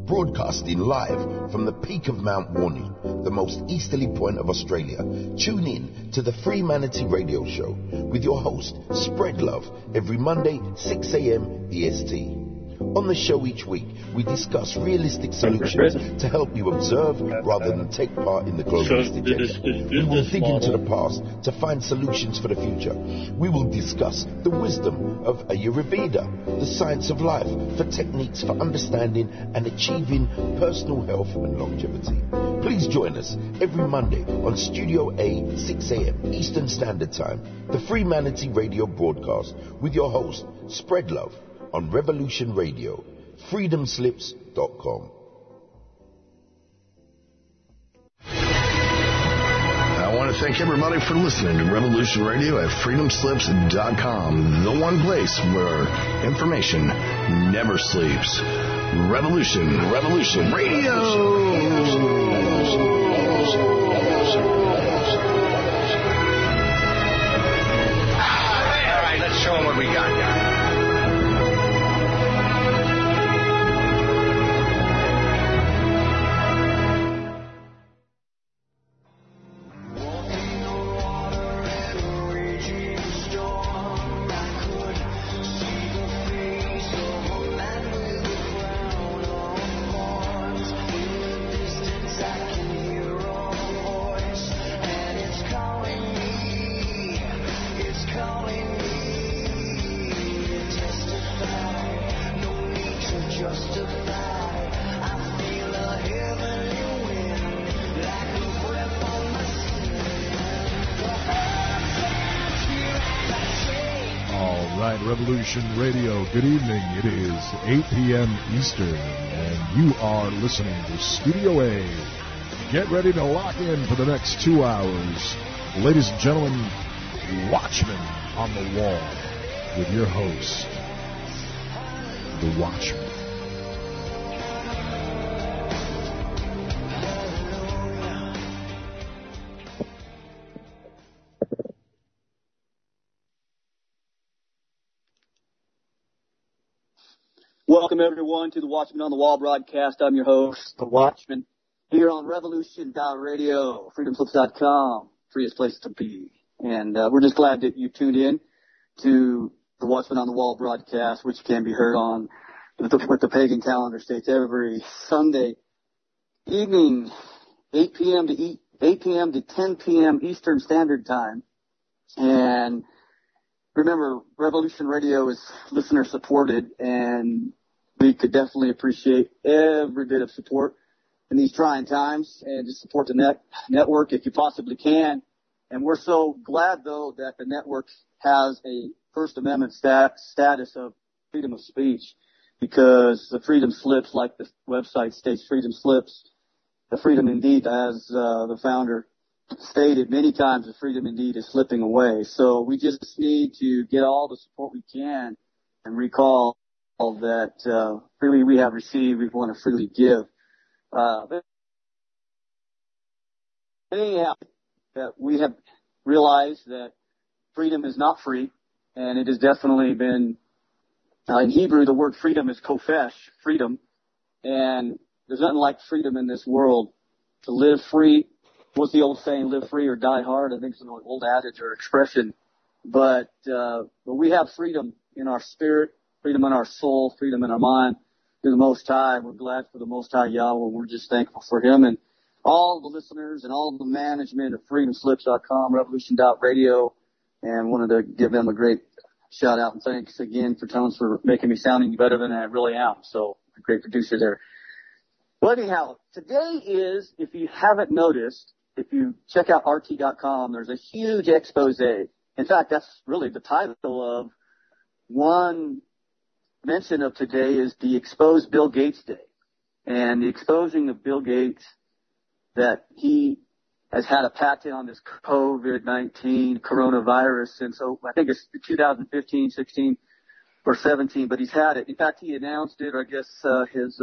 Broadcasting live from the peak of Mount Warning, the most easterly point of Australia. Tune in to the Free Manatee Radio Show with your host, Spread Love, every Monday, 6 a.m. EST. On the show each week, we discuss realistic solutions to help you observe rather than take part in the globalist agenda. We will dig into the past to find solutions for the future. We will discuss the wisdom of Ayurveda, the science of life, for techniques for understanding and achieving personal health and longevity. Please join us every Monday on Studio A, 6 a.m. Eastern Standard Time, the Free Manatee Radio broadcast with your host, Spread Love, on Revolution Radio, freedomslips.com. I want to thank everybody for listening to Revolution Radio at freedomslips.com, the one place where information never sleeps. Revolution Radio. All right, let's show them what we got, guys. Revolution Radio. Good evening. It is 8 p.m. Eastern, and you are listening to Studio A. Get ready to lock in for the next 2 hours. Ladies and gentlemen, Watchman on the Wall with your host, The Watchman. Welcome, everyone, to the Watchman on the Wall broadcast. I'm your host, The Watchman, here on Revolution.radio, freedomslips.com, freest place to be. And we're just glad that you tuned in to the Watchman on the Wall broadcast, which can be heard on what the pagan calendar states every Sunday evening, 8 p.m. to 10 p.m. Eastern Standard Time. And remember, Revolution Radio is listener supported, and we could definitely appreciate every bit of support in these trying times, and just support the network if you possibly can. And we're so glad, though, that the network has a First Amendment status of freedom of speech, because the freedom slips, like the website states, freedom slips. The freedom indeed, as the founder stated many times, the freedom indeed is slipping away. So we just need to get all the support we can and recall that freely we have received, we want to freely give. But anyhow, that we have realized that freedom is not free, and it has definitely been, in Hebrew, the word freedom is kofesh, freedom, and there's nothing like freedom in this world. To live free, what's the old saying, live free or die hard? I think it's an old adage or expression. But we have freedom in our spirit, freedom in our soul, freedom in our mind through the Most High. We're glad for the Most High Yahweh. We're just thankful for Him and all the listeners and all the management of freedomslips.com, revolution.radio, and wanted to give them a great shout out and thanks again for Tones for making me sounding better than I really am. So a great producer there. Well, anyhow, today is, if you haven't noticed, if you check out RT.com, there's a huge expose. In fact, that's really the title of one mention of today is the Exposed Bill Gates Day. And the exposing of Bill Gates, that he has had a patent on this COVID-19 coronavirus since, I think it's 2015, 16, or 17, but he's had it. In fact, he announced it, or I guess his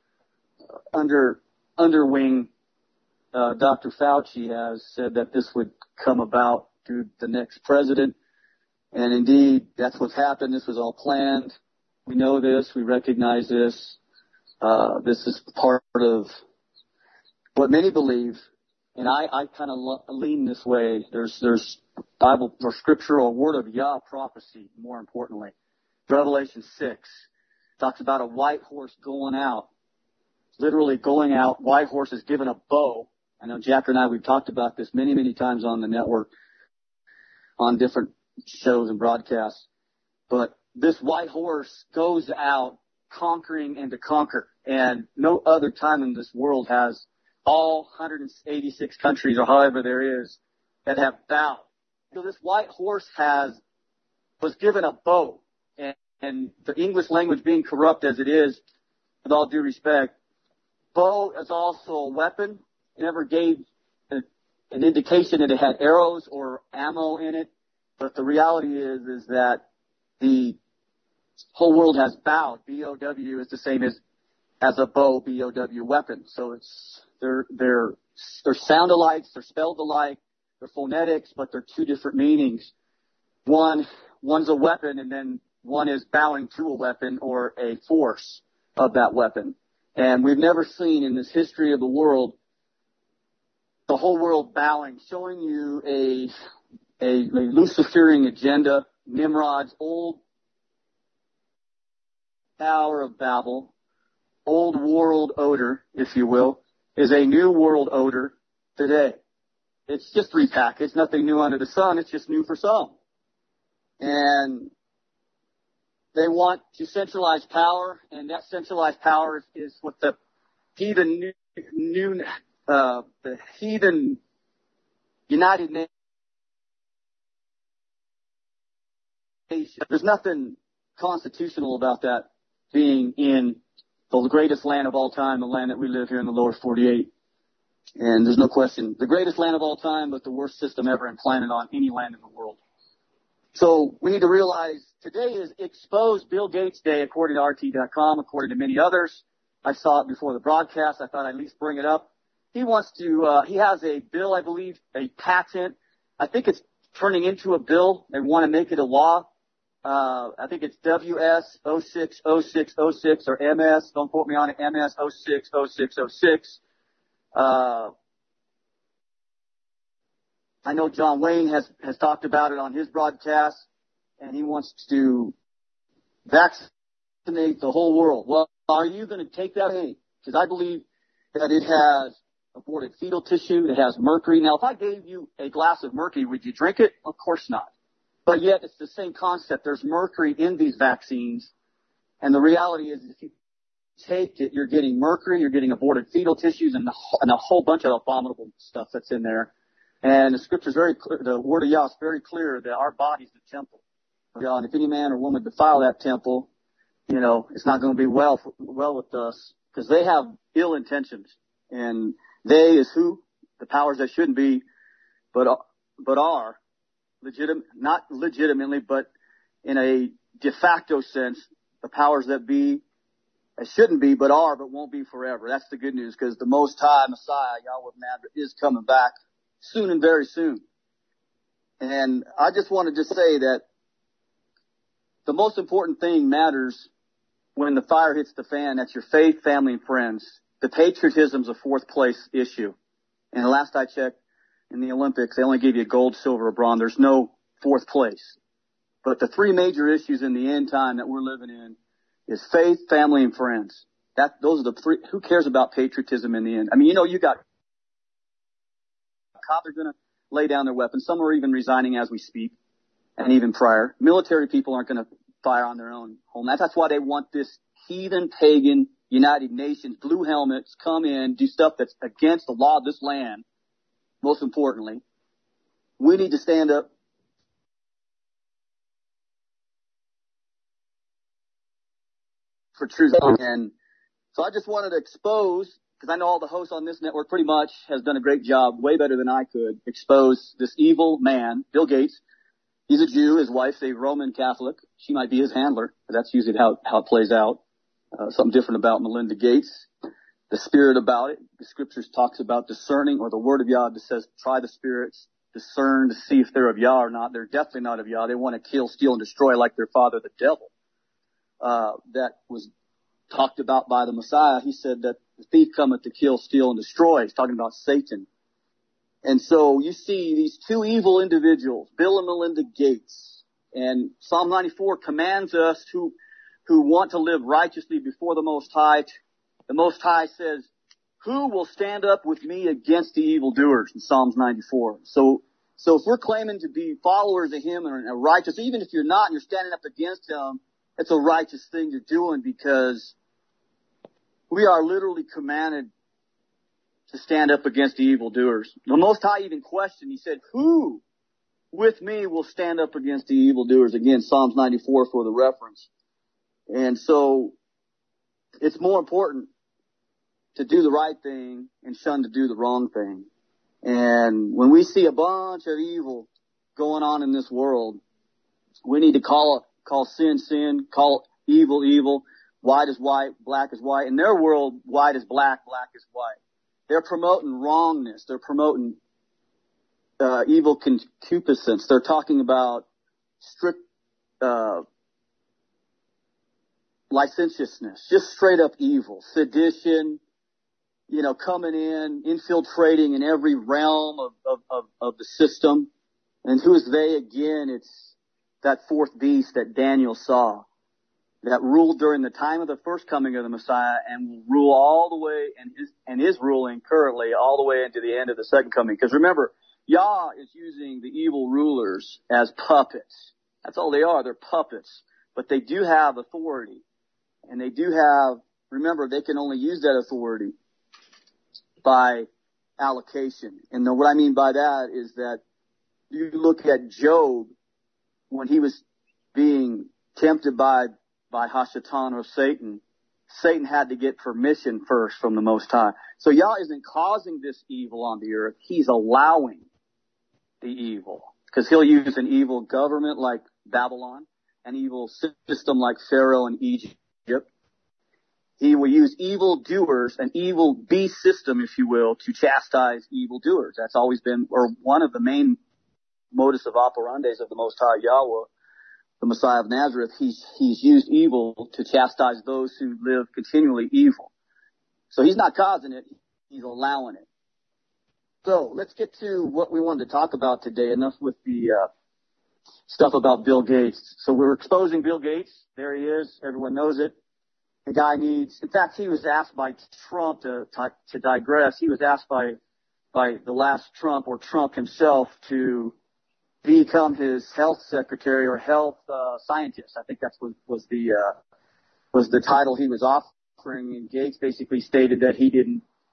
underwing, Dr. Fauci has said that this would come about through the next president. And indeed, that's what's happened. This was all planned. We know this. We recognize this. This is part of what many believe, and I kind of lean this way. There's Bible or scripture or word of Yah prophecy, more importantly. Revelation 6 talks about a white horse going out, literally going out. White horse is given a bow. I know Jack and I, we've talked about this many, many times on the network, on different shows and broadcasts. But this white horse goes out conquering and to conquer. And no other time in this world has all 186 countries or however there is that have bowed. So this white horse was given a bow. And the English language being corrupt as it is, with all due respect, bow is also a weapon. It never gave an indication that it had arrows or ammo in it. But the reality is that the whole world has bowed. B-O-W is the same as a bow, B-O-W, weapon. So they're sound alike, they're spelled alike, they're phonetics, but they're two different meanings. One's a weapon, and then one is bowing to a weapon or a force of that weapon. And we've never seen in this history of the world, the whole world bowing, showing you a Luciferian agenda, Nimrod's old Tower of Babel, old world order, if you will, is a new world order today. It's just repackaged, nothing new under the sun, it's just new for some. And they want to centralize power, and that centralized power is what the heathen United Nations. There's nothing constitutional about that being in the greatest land of all time, the land that we live here in the lower 48. And there's no question, the greatest land of all time, but the worst system ever implanted on any land in the world. So we need to realize today is Exposed Bill Gates Day, according to RT.com, according to many others. I saw it before the broadcast. I thought I'd at least bring it up. He wants to, he has a bill, I believe, a patent. I think it's turning into a bill. They want to make it a law. I think it's WS 060606 or MS. Don't quote me on it. MS 060606. I know John Wayne has talked about it on his broadcast, and he wants to vaccinate the whole world. Well, are you going to take that in? Because I believe that it has aborted fetal tissue, it has mercury. Now, if I gave you a glass of mercury, would you drink it? Of course not. But yet, it's the same concept. There's mercury in these vaccines, and the reality is if you take it, you're getting mercury, you're getting aborted fetal tissues, and a whole bunch of abominable stuff that's in there. And the scripture is very clear, the word of Yah is very clear that our body is the temple of Yah. And if any man or woman defile that temple, it's not going to be well with us, because they have ill intentions. And they is who? The powers that shouldn't be, but are legitimate, not legitimately, but in a de facto sense, the powers that be, that shouldn't be, but are, but won't be forever. That's the good news, because the Most High Messiah, Yahweh Madrid, is coming back soon and very soon. And I just wanted to say that the most important thing matters when the fire hits the fan. That's your faith, family, and friends. The patriotism's a fourth place issue. And the last I checked, in the Olympics, they only give you gold, silver, or bronze. There's no fourth place. But the three major issues in the end time that we're living in is faith, family, and friends. Those are the three. Who cares about patriotism in the end? I mean, you got cops are going to lay down their weapons. Some are even resigning as we speak, and even prior. Military people aren't going to fire on their own home. That's why they want this heathen, pagan, United Nations, blue helmets, come in, do stuff that's against the law of this land. Most importantly, we need to stand up for truth. And so I just wanted to expose, because I know all the hosts on this network pretty much has done a great job, way better than I could, expose this evil man, Bill Gates. He's a Jew. His wife's a Roman Catholic. She might be his handler. But that's usually how it plays out. Something different about Melinda Gates. The spirit about it. The scriptures talks about discerning, or the word of Yah that says, try the spirits, discern to see if they're of Yah or not. They're definitely not of Yah. They want to kill, steal, and destroy like their father, the devil. That was talked about by the Messiah. He said that the thief cometh to kill, steal, and destroy. He's talking about Satan. And so you see these two evil individuals, Bill and Melinda Gates. And Psalm 94 commands us who want to live righteously before the Most High. The Most High says, who will stand up with me against the evildoers in Psalms 94? So if we're claiming to be followers of Him and are righteous, even if you're not and you're standing up against Him, it's a righteous thing you're doing, because we are literally commanded to stand up against the evildoers. The Most High even questioned, He said, who with me will stand up against the evildoers? Again, Psalms 94 for the reference. And so it's more important to do the right thing and shun to do the wrong thing. And when we see a bunch of evil going on in this world, we need to call sin, sin, call evil, evil. White is white, black is white. In their world, white is black, black is white. They're promoting wrongness. They're promoting evil concupiscence. They're talking about strict licentiousness, just straight up evil, sedition, coming in, infiltrating in every realm of the system. And who is they again? It's that fourth beast that Daniel saw, that ruled during the time of the first coming of the Messiah and will rule all the way and is ruling currently all the way into the end of the second coming. Because remember, Yah is using the evil rulers as puppets. That's all they are. They're puppets. But they do have authority. And they do have, remember, they can only use that authority by allocation. And what I mean by that is that you look at Job when he was being tempted by Hashatan or Satan. Satan had to get permission first from the Most High. So Yah isn't causing this evil on the earth. He's allowing the evil. Because He'll use an evil government like Babylon, an evil system like Pharaoh and Egypt. He will use evildoers, an evil beast system, if you will, to chastise evildoers. That's always been, or one of the main modus of operandes of the Most High Yahweh, the Messiah of Nazareth. He's used evil to chastise those who live continually evil. So He's not causing it, He's allowing it. So let's get to what we wanted to talk about today. Enough with the stuff about Bill Gates. So we're exposing Bill Gates. There he is. Everyone knows it. The guy needs, in fact, he was asked by Trump to digress. He was asked by the last Trump or Trump himself to become his health secretary or health scientist. I think that's was the title he was offering. And Gates basically stated that he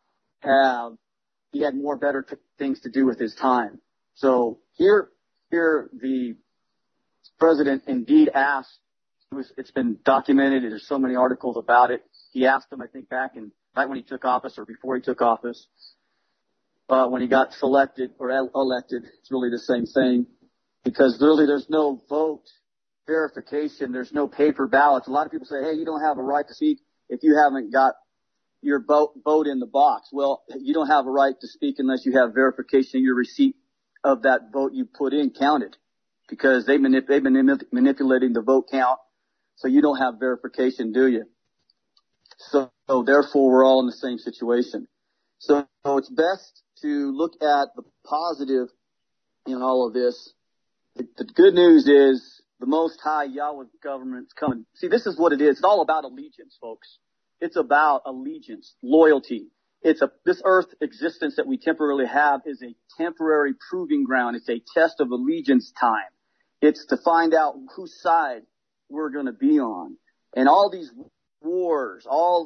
had more better things to do with his time. So here the president indeed asked. It's been documented. There's so many articles about it. He asked him, I think, back when he took office or before he took office, when he got selected or elected. It's really the same thing, because really there's no vote verification. There's no paper ballots. A lot of people say, hey, you don't have a right to speak if you haven't got your vote in the box. Well, you don't have a right to speak unless you have verification of your receipt of that vote you put in counted, because they've been manipulating the vote count. So you don't have verification, do you? So therefore, we're all in the same situation. So it's best to look at the positive in all of this. The good news is the Most High Yahweh government's coming. See, this is what it is. It's all about allegiance, folks. It's about allegiance, loyalty. This earth existence that we temporarily have is a temporary proving ground. It's a test of allegiance time. It's to find out whose side we're going to be on. And all these wars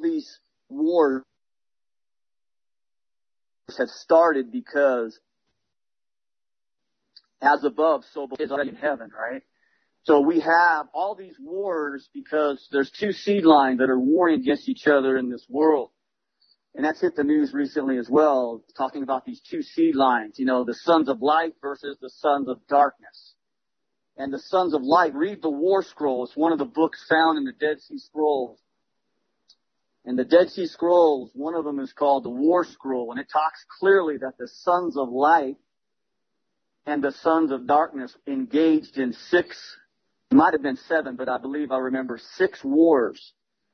have started because as above, so below is in heaven, right? So we have all these wars because there's two seed lines that are warring against each other in this world. And that's hit the news recently as well, talking about these two seed lines, the sons of light versus the sons of darkness. And the sons of light, read the War Scroll. It's one of the books found in the Dead Sea Scrolls. And the Dead Sea Scrolls, one of them is called the War Scroll, and it talks clearly that the sons of light and the sons of darkness engaged in 6, it might have been 7, but I believe I remember 6 wars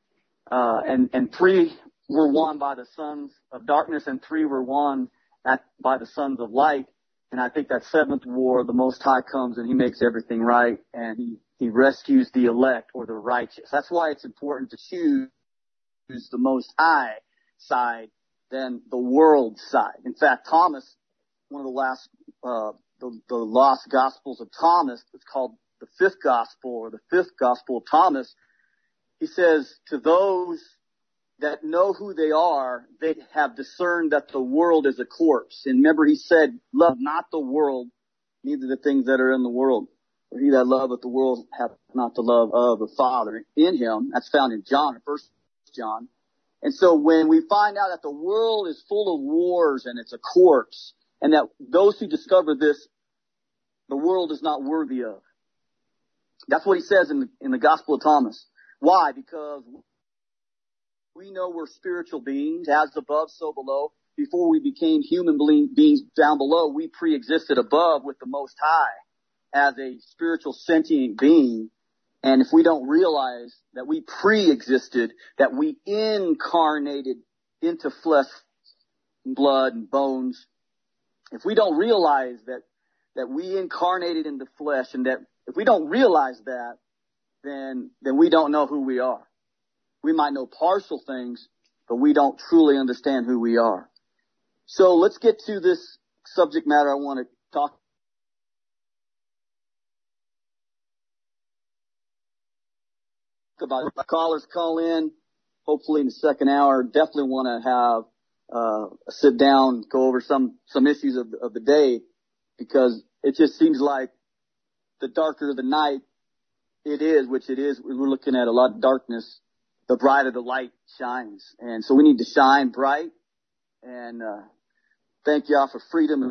and three were won by the sons of darkness, and three were won by the sons of light. And I think that seventh war, the Most High comes and he makes everything right, and he rescues the elect or the righteous. That's why it's important to choose the Most High side than the world side. In fact, Thomas, one of the last, the lost Gospels of Thomas, it's called the fifth Gospel or the fifth Gospel of Thomas. He says, to those that know who they are, they have discerned that the world is a corpse. And remember, he said, love not the world, neither the things that are in the world. For he that loveth the world hath not the love of the Father in him. That's found in John, 1 John. And so when we find out that the world is full of wars and it's a corpse, and that those who discover this, the world is not worthy of. That's what he says in the Gospel of Thomas. Why? Because we know we're spiritual beings, as above, so below. Before we became human beings down below, we pre-existed above with the Most High as a spiritual sentient being. And if we don't realize that we pre-existed, that we incarnated into flesh and blood and bones, if we don't realize that we incarnated into flesh, and that if we don't realize that, then we don't know who we are. We might know partial things, but we don't truly understand who we are. So let's get to this subject matter I want to talk about. Callers call in, hopefully in the second hour. Definitely want to have a sit down, go over some issues of the day, because it just seems like the darker the night it is, which it is, we're looking at a lot of darkness, the brighter the light shines. And so we need to shine bright. And thank y'all for freedom.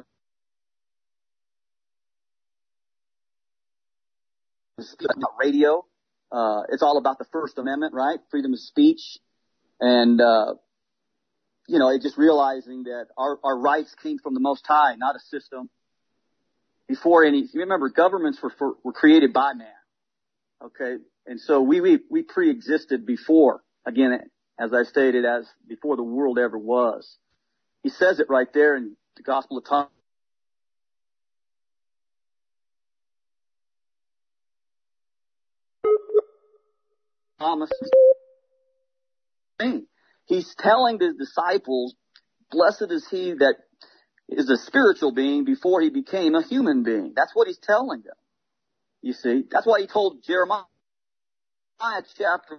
Radio. It's all about the First Amendment, right? Freedom of speech. And, it's just realizing that our rights came from the Most High, not a system. Remember, governments were created by man. Okay. And so we pre-existed before, again, as I stated, as before the world ever was. He says it right there in the Gospel of Thomas. He's telling the disciples, blessed is he that is a spiritual being before he became a human being. That's what he's telling them. You see, that's why he told Jeremiah chapter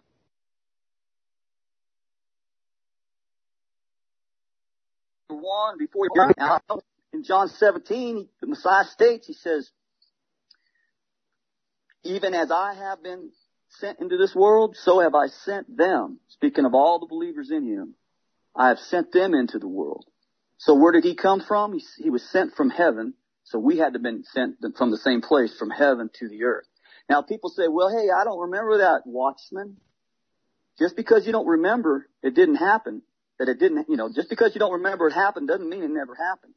1 before he came out. In John 17, the Messiah states, he says, even as I have been sent into this world, so have I sent them. Speaking of all the believers in him, I have sent them into the world. So where did he come from? He was sent from heaven. So we had to have been sent from the same place, from heaven to the earth. Now people say, well, hey, I don't remember that, Watchman. Just because you don't remember it didn't happen, just because you don't remember it happened doesn't mean it never happened.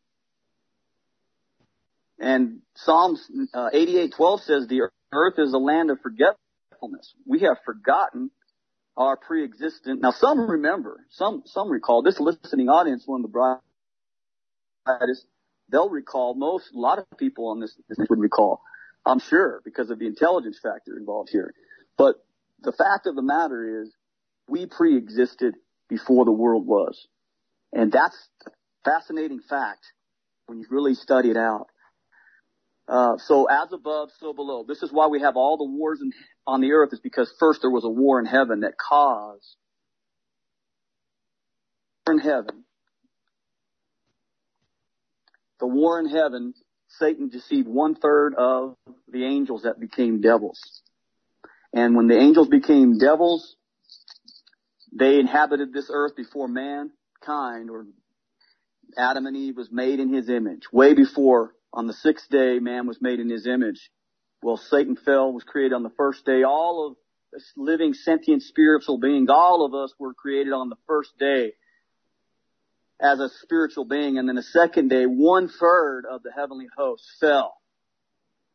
And Psalms 88:12 says the earth is a land of forgetfulness. We have forgotten our pre-existent. Now some remember, some recall. This listening audience, one of the brightest, they'll recall. A lot of people on this would recall, I'm sure, because of the intelligence factor involved here. But the fact of the matter is, we pre-existed before the world was. And that's a fascinating fact when you really study it out. So as above, so below. This is why we have all the wars on the earth, is because first there was a war in heaven that caused the war in heaven. Satan deceived 1/3 of the angels that became devils. And when the angels became devils, they inhabited this earth before mankind, or Adam and Eve was made in his image. Way before, on the sixth day, man was made in his image. Well, Satan fell, was created on the first day. All of this living, sentient, spiritual beings, all of us were created on the first day as a spiritual being. And then the second day, 1/3 of the heavenly host fell.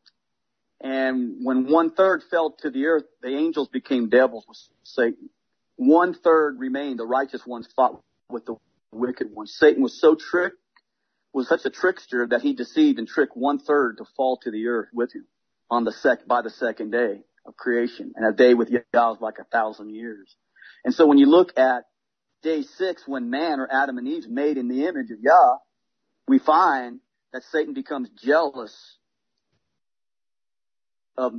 And when 1/3 fell to the earth, the angels became devils with Satan. 1/3 remained. The righteous ones fought with the wicked ones. Satan was such a trickster that he deceived and tricked 1/3 to fall to the earth with him by the second day of creation. And a day with Yah is like 1,000 years. And so when you look at day 6, when man, or Adam and Eve, is made in the image of Yah, we find that Satan becomes jealous of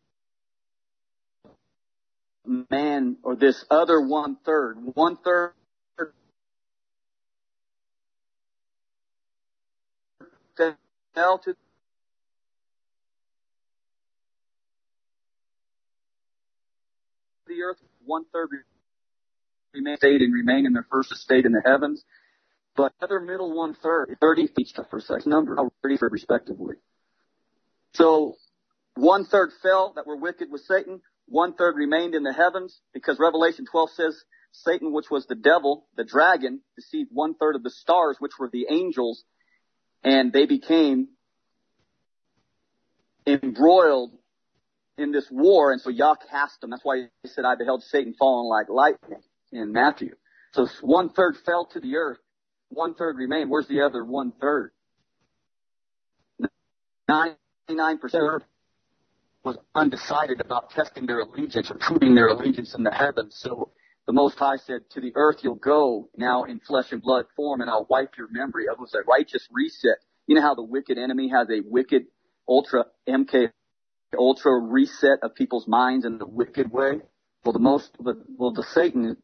man, or this other 1/3. 1/3 fell to the earth. 1/3 remain in their first estate in the heavens. But the other middle 1/3, 30 each for such number, 30 respectively. So 1/3 fell that were wicked with Satan. 1/3 remained in the heavens, because Revelation 12 says Satan, which was the devil, the dragon, deceived 1/3 of the stars, which were the angels, and they became embroiled in this war. And so Yah cast them. That's why he said, I beheld Satan falling like lightning in Matthew. So 1/3 fell to the earth. 1/3 remained. Where's the other 1/3? 99% was undecided about testing their allegiance or proving their allegiance in the heavens. So the Most High said, to the earth you'll go now in flesh and blood form, and I'll wipe your memory. It was a righteous reset. You know how the wicked enemy has a wicked ultra reset of people's minds in the wicked way? Well, Satan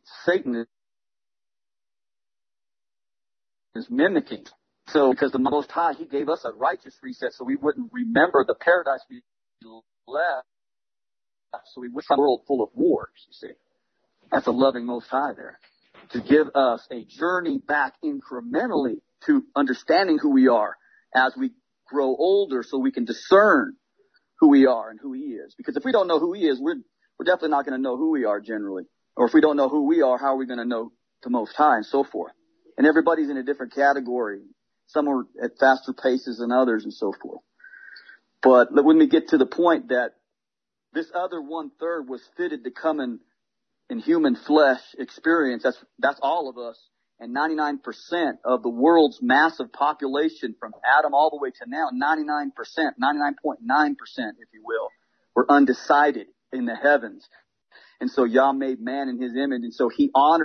is mimicking. So because the Most High, he gave us a righteous reset so we wouldn't remember the paradise we left. So we wish a world full of wars, you see. That's a loving Most High there. To give us a journey back incrementally to understanding who we are as we grow older, so we can discern who we are and who he is. Because if we don't know who he is, we're definitely not going to know who we are generally. Or if we don't know who we are, how are we going to know the Most High, and so forth. And everybody's in a different category. Some are at faster paces than others, and so forth. But when we get to the point that this other 1/3 was fitted to come in human flesh experience, that's all of us. And 99% of the world's massive population from Adam all the way to now, 99%, 99.9%, if you will, were undecided in the heavens. And so Yah made man in his image, and so he honored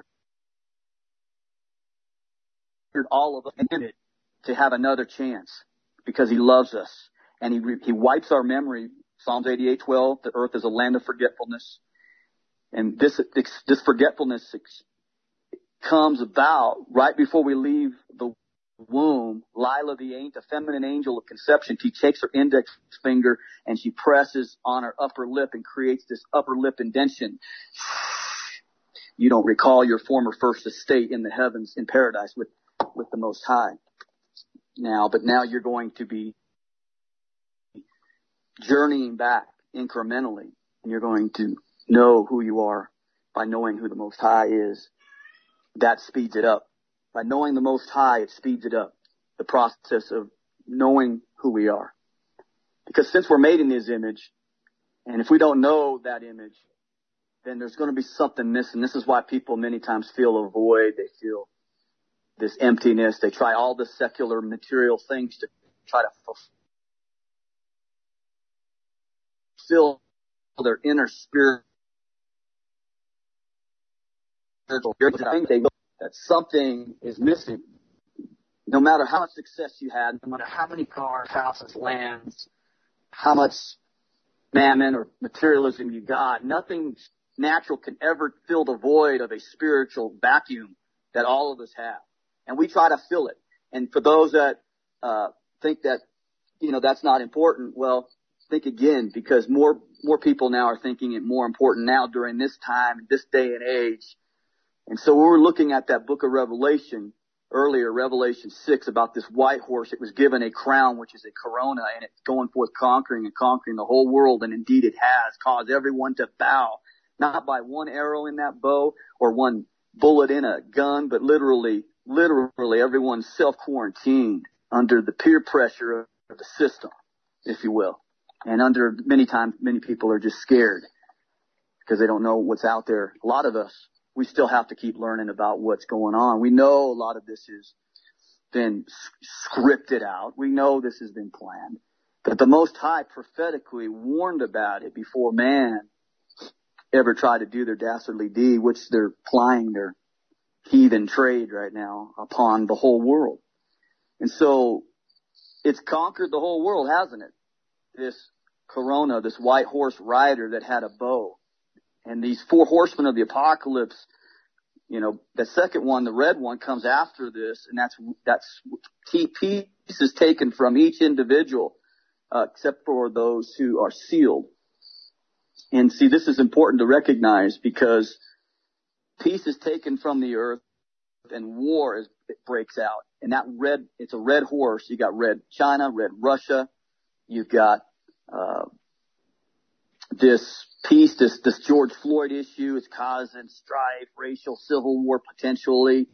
all of us to have another chance, because he loves us. And he wipes our memory. Psalms 88:12, the earth is a land of forgetfulness. And this forgetfulness comes about right before we leave the womb. Lila, the feminine angel of conception, she takes her index finger and she presses on her upper lip and creates this upper lip indentation. You don't recall your former first estate in the heavens, in paradise with the Most High now, but now you're going to be journeying back incrementally, and you're going to know who you are by knowing who the Most High is. That speeds it up. By knowing the Most High, it speeds it up, the process of knowing who we are. Because since we're made in his image, and if we don't know that image, then there's going to be something missing. This is why people many times feel a void. They feel this emptiness. They try all the secular material things to try to fulfill their inner spirit. That something is missing. No matter how much success you had, no matter how many cars, houses, lands, how much mammon or materialism you got, nothing natural can ever fill the void of a spiritual vacuum that all of us have. And we try to fill it. And for those that think that, that's not important, well, think again, because more people now are thinking it more important now during this time, this day and age. And so we were looking at that book of Revelation earlier, Revelation 6, about this white horse. It was given a crown, which is a corona, and it's going forth conquering the whole world. And indeed it has caused everyone to bow, not by one arrow in that bow or one bullet in a gun, but literally everyone's self-quarantined under the peer pressure of the system, if you will. And many people are just scared because they don't know what's out there. A lot of us we still have to keep learning about what's going on. We know a lot of this has been scripted out. We know this has been planned. But the Most High prophetically warned about it before man ever tried to do their dastardly deed, which they're plying their heathen trade right now upon the whole world. And so it's conquered the whole world, hasn't it? This Corona, this white horse rider that had a bow. And these 4 horsemen of the apocalypse, you know, the second one, the red one, comes after this, and that's pieces taken from each individual, except for those who are sealed. And see, this is important to recognize because peace is taken from the earth and war it breaks out. And it's a red horse. You got red China, red Russia. You've got, this peace, this George Floyd issue is causing strife, racial civil war potentially.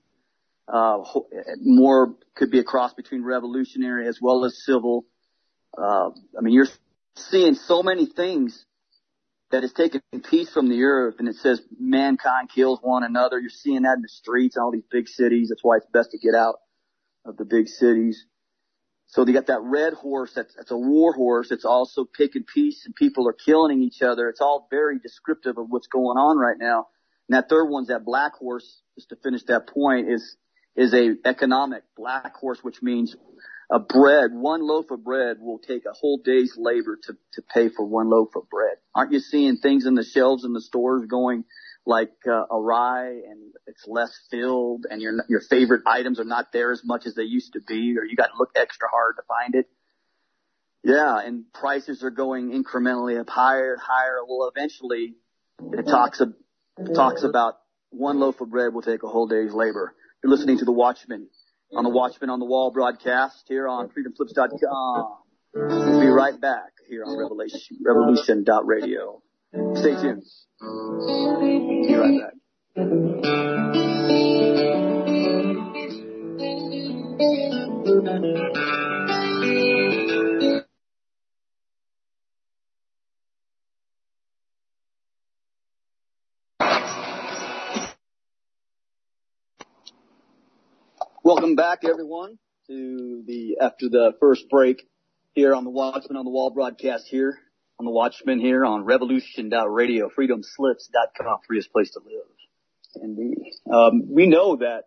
More could be a cross between revolutionary as well as civil. I mean, you're seeing so many things that is taking peace from the earth, and it says mankind kills one another. You're seeing that in the streets in all these big cities. That's why it's best to get out of the big cities. So you got that red horse, that's a war horse. It's also taking peace, and people are killing each other. It's all very descriptive of what's going on right now. And that third one's that black horse, just to finish that point, is a economic black horse, which means one loaf of bread will take a whole day's labor to pay for one loaf of bread. Aren't you seeing things in the shelves in the stores going like awry, and it's less filled, and your favorite items are not there as much as they used to be, or you got to look extra hard to find it? Yeah, and prices are going incrementally up higher and higher. Well, eventually it talks about one loaf of bread will take a whole day's labor. You're listening to The Watchman on the Watchman on the Wall broadcast here on freedomslips.com. We'll be right back here on revolution.radio. Stay tuned. Be right back. Welcome back, everyone, after the first break here on the Watchman on the Wall broadcast here on the Watchman here on revolution.radio, freedomslips.com, freest place to live. Indeed. We know that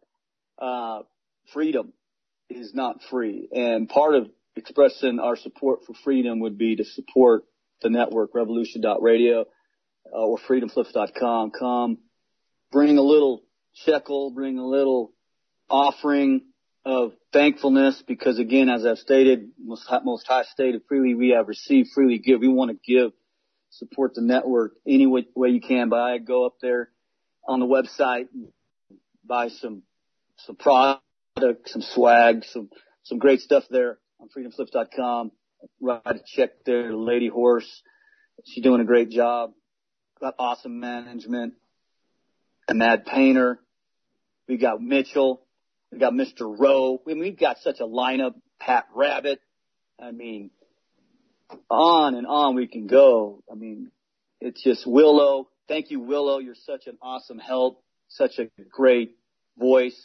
freedom is not free, and part of expressing our support for freedom would be to support the network, revolution.radio or freedomslips.com. Come, bring a little shekel, bring a little offering of thankfulness, because again, as I've stated, Most High stated, freely we have received, freely give. We want to give, support the network any way you can. Go up there on the website, buy some product, some swag, some great stuff there on freedomslips.com. Write a check there, Lady Horse. She's doing a great job. Got awesome management. A Mad Painter. We got Mitchell. We got Mr. Rowe. I mean, we've got such a lineup. Pat Rabbit. I mean, on and on we can go. I mean, it's just Willow. Thank you, Willow. You're such an awesome help. Such a great voice.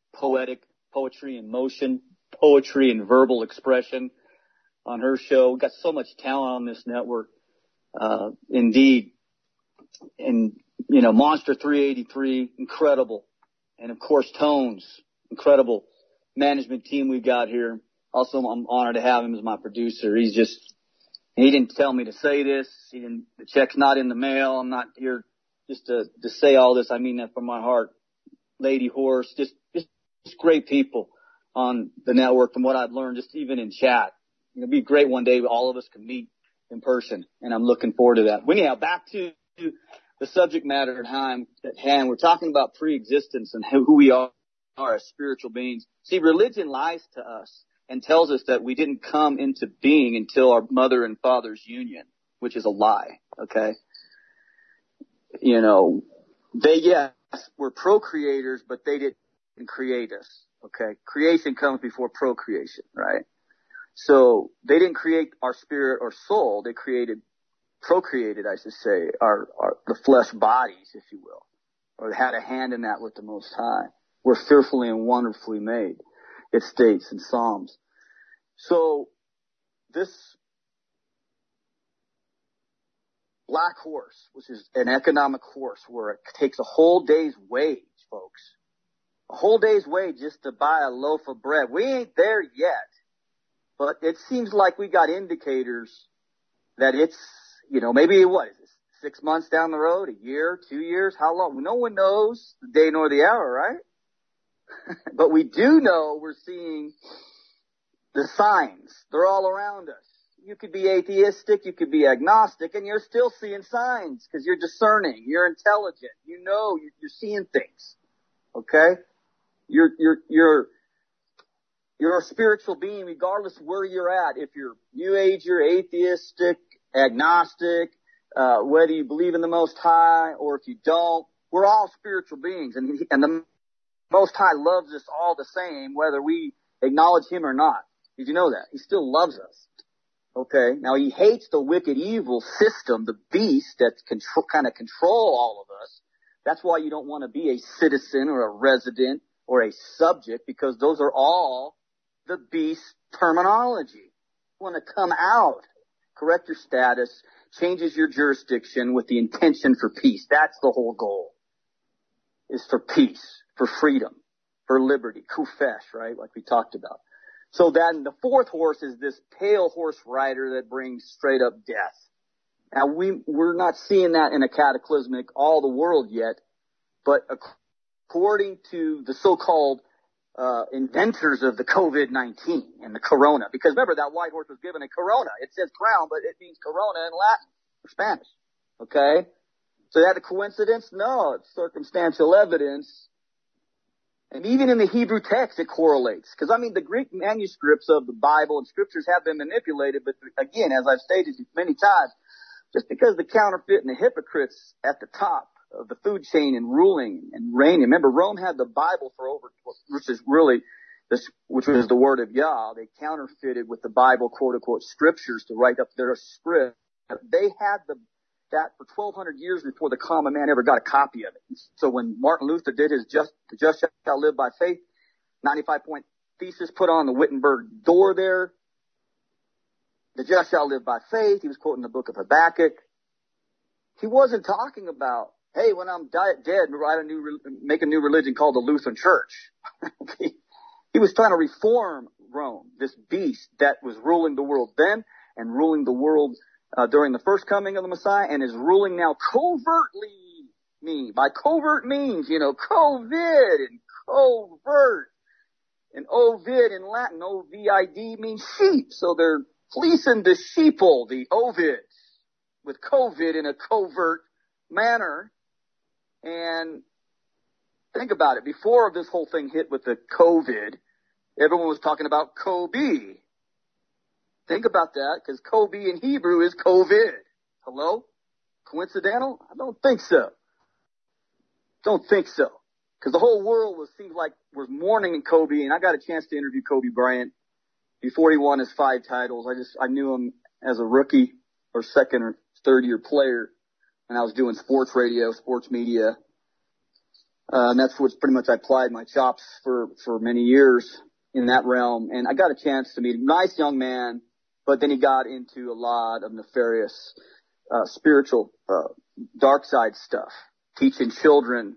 Poetry in motion. Poetry and verbal expression on her show. We've got so much talent on this network. Indeed. And, Monster 383, incredible. And of course, Tones. Incredible management team we got here. Also, I'm honored to have him as my producer. He didn't tell me to say this. The check's not in the mail. I'm not here just to say all this. I mean that from my heart. Lady Horse, just great people on the network from what I've learned, just even in chat. It'd be great one day all of us can meet in person, and I'm looking forward to that. Anyhow, back to the subject matter at hand. We're talking about pre-existence and who we are as spiritual beings. See, religion lies to us and tells us that we didn't come into being until our mother and father's union, which is a lie, okay? Yes, we're procreators, but they didn't create us, okay? Creation comes before procreation, right? So they didn't create our spirit or soul. They procreated, I should say, the flesh bodies, if you will. or had a hand in that with the Most High. We're fearfully and wonderfully made, it states in Psalms. So this black horse, which is an economic horse where it takes a whole day's wage, folks, a whole day's wage just to buy a loaf of bread. We ain't there yet, but it seems like we got indicators that it's, maybe what is this, 6 months down the road, a year, 2 years, how long? No one knows the day nor the hour, right? But we do know we're seeing the signs. They're all around us. You could be atheistic, you could be agnostic, and you're still seeing signs because you're discerning, you're intelligent, you're seeing things. Okay? You're a spiritual being regardless of where you're at. If you're New Ager, atheistic, agnostic, whether you believe in the Most High or if you don't, we're all spiritual beings, and the Most High loves us all the same, whether we acknowledge Him or not. Did you know that? He still loves us. Okay? Now, He hates the wicked, evil system, the beast that kind of control all of us. That's why you don't want to be a citizen or a resident or a subject, because those are all the beast terminology. You want to come out, correct your status, changes your jurisdiction with the intention for peace. That's the whole goal, is for peace, for freedom, for liberty, kufesh, right, like we talked about. So then the fourth horse is this pale horse rider that brings straight up death. Now we're not seeing that in a cataclysmic all the world yet, but according to the so-called inventors of the COVID-19 and the corona, because remember that white horse was given a corona. It says crown, but it means corona in Latin or Spanish. Okay? So is that a coincidence? No, it's circumstantial evidence. And even in the Hebrew text, it correlates. Because, the Greek manuscripts of the Bible and scriptures have been manipulated. But again, as I've stated many times, just because the counterfeit and the hypocrites at the top of the food chain and ruling and reigning. Remember, Rome had the Bible for which was the word of Yah. They counterfeited with the Bible, quote unquote, scriptures to write up their script. They had that for 1,200 years before the common man ever got a copy of it. So when Martin Luther did his the just shall live by faith, 95-point thesis put on the Wittenberg door there, the just shall live by faith, he was quoting the book of Habakkuk. He wasn't talking about, hey, when I'm dead, make a new religion called the Lutheran Church. He was trying to reform Rome, this beast that was ruling the world then and ruling the world during the first coming of the Messiah, and is ruling now covertly. By covert means, COVID and covert. And Ovid in Latin, O-V-I-D, means sheep. So they're fleecing the sheeple, the Ovids, with COVID in a covert manner. And think about it. Before this whole thing hit with the COVID, everyone was talking about Kobe. Think about that, because Kobe in Hebrew is COVID. Hello? Coincidental? I don't think so. Because the whole world seems like was mourning in Kobe, and I got a chance to interview Kobe Bryant before he won his 5 titles. I knew him as a rookie or second or third year player, and I was doing sports radio, sports media. And that's what pretty much I applied my chops for many years in that realm. And I got a chance to meet a nice young man, but then he got into a lot of nefarious, spiritual, dark side stuff, teaching children,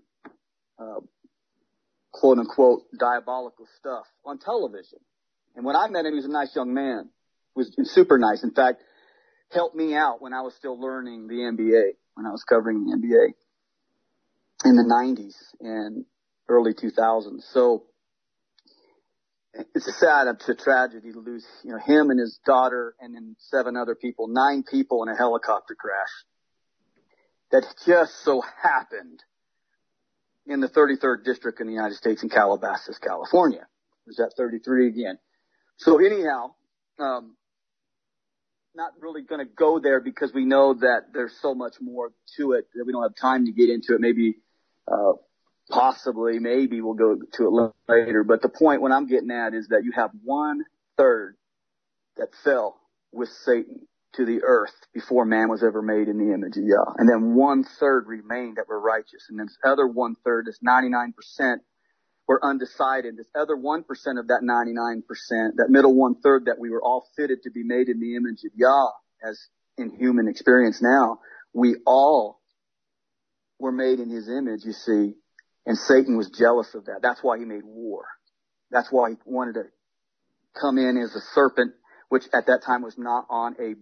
quote unquote, diabolical stuff on television. And when I met him, he was a nice young man. He was super nice. In fact, helped me out when I was still learning the NBA, when I was covering the NBA in the 90s and early 2000s. So it's a sad tragedy to lose, him and his daughter and then 7 other people, 9 people in a helicopter crash that just so happened in the 33rd district in the United States in Calabasas, California. Was that 33 again? So anyhow, not really going to go there because we know that there's so much more to it that we don't have time to get into it. Maybe we'll go to it later. But the point what I'm getting at is that you have 1/3 that fell with Satan to the earth before man was ever made in the image of Yah. And then 1/3 remained that were righteous. And then this other 1/3, this 99%, were undecided. This other 1% of that 99%, that middle 1/3 that we were all fitted to be made in the image of Yah, as in human experience now, we all were made in his image, you see. And Satan was jealous of that. That's why he made war. That's why he wanted to come in as a serpent, which at that time was not on a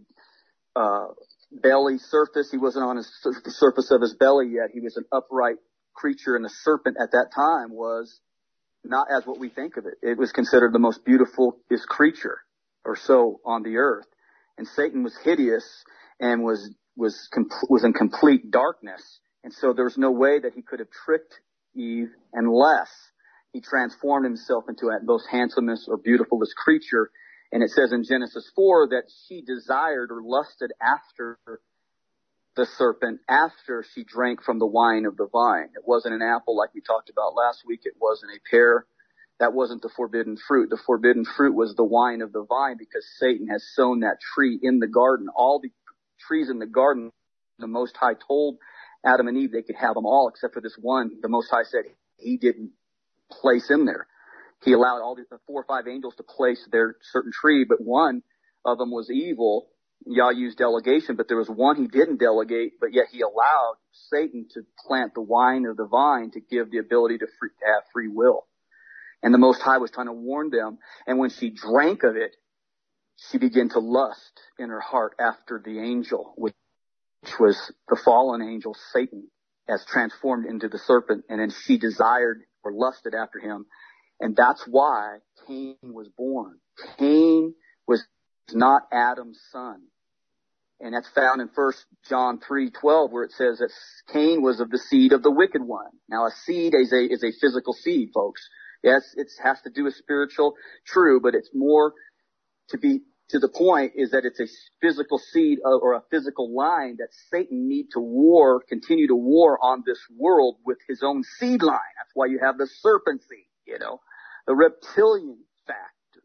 belly surface. He wasn't on the surface of his belly yet. He was an upright creature, and the serpent at that time was not as what we think of it. It was considered the most beautifulest creature or so on the earth. And Satan was hideous and was in complete darkness. And so there was no way that he could have tricked Eve unless he transformed himself into the most handsomest or beautifulest creature. And it says in Genesis 4 that she desired or lusted after the serpent after she drank from the wine of the vine. It wasn't an apple like we talked about last week. It wasn't a pear. That wasn't the forbidden fruit. The forbidden fruit was the wine of the vine, because Satan has sown that tree in the garden. All the trees in the garden, the Most High told Adam and Eve they could have them all except for this one. The Most High said he didn't place in there. He allowed all the 4 or 5 angels to place their certain tree, but one of them was evil. Yah used delegation, but there was one he didn't delegate, but yet he allowed Satan to plant the wine of the vine to give the ability to have free will. And the Most High was trying to warn them. And when she drank of it, she began to lust in her heart after the angel, which was the fallen angel, Satan, as transformed into the serpent. And then she desired or lusted after him. And that's why Cain was born. Cain was not Adam's son. And that's found in 1 John 3:12, where it says that Cain was of the seed of the wicked one. Now, a seed is a physical seed, folks. Yes, it has to do with spiritual, true, but it's more to the point is that it's a physical seed or a physical line that Satan need to continue to war on this world with his own seed line. That's why you have the serpent seed, the reptilian factor,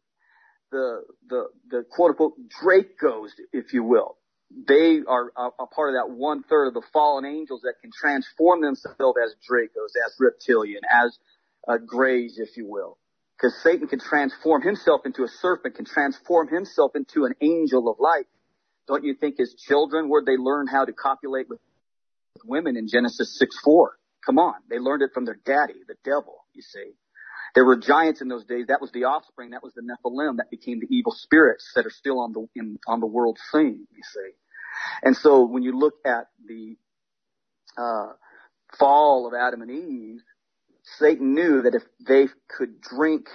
the quote unquote Dracos, if you will. They are a part of that 1/3 of the fallen angels that can transform themselves as Dracos, as reptilian, as grays, if you will. Because Satan can transform himself into a serpent, can transform himself into an angel of light. Don't you think his children, where'd they learn how to copulate with women in Genesis 6:4? Come on. They learned it from their daddy, the devil, you see. There were giants in those days. That was the offspring. That was the Nephilim. That became the evil spirits that are still on the world scene, you see. And so when you look at the fall of Adam and Eve, Satan knew that if they could drink,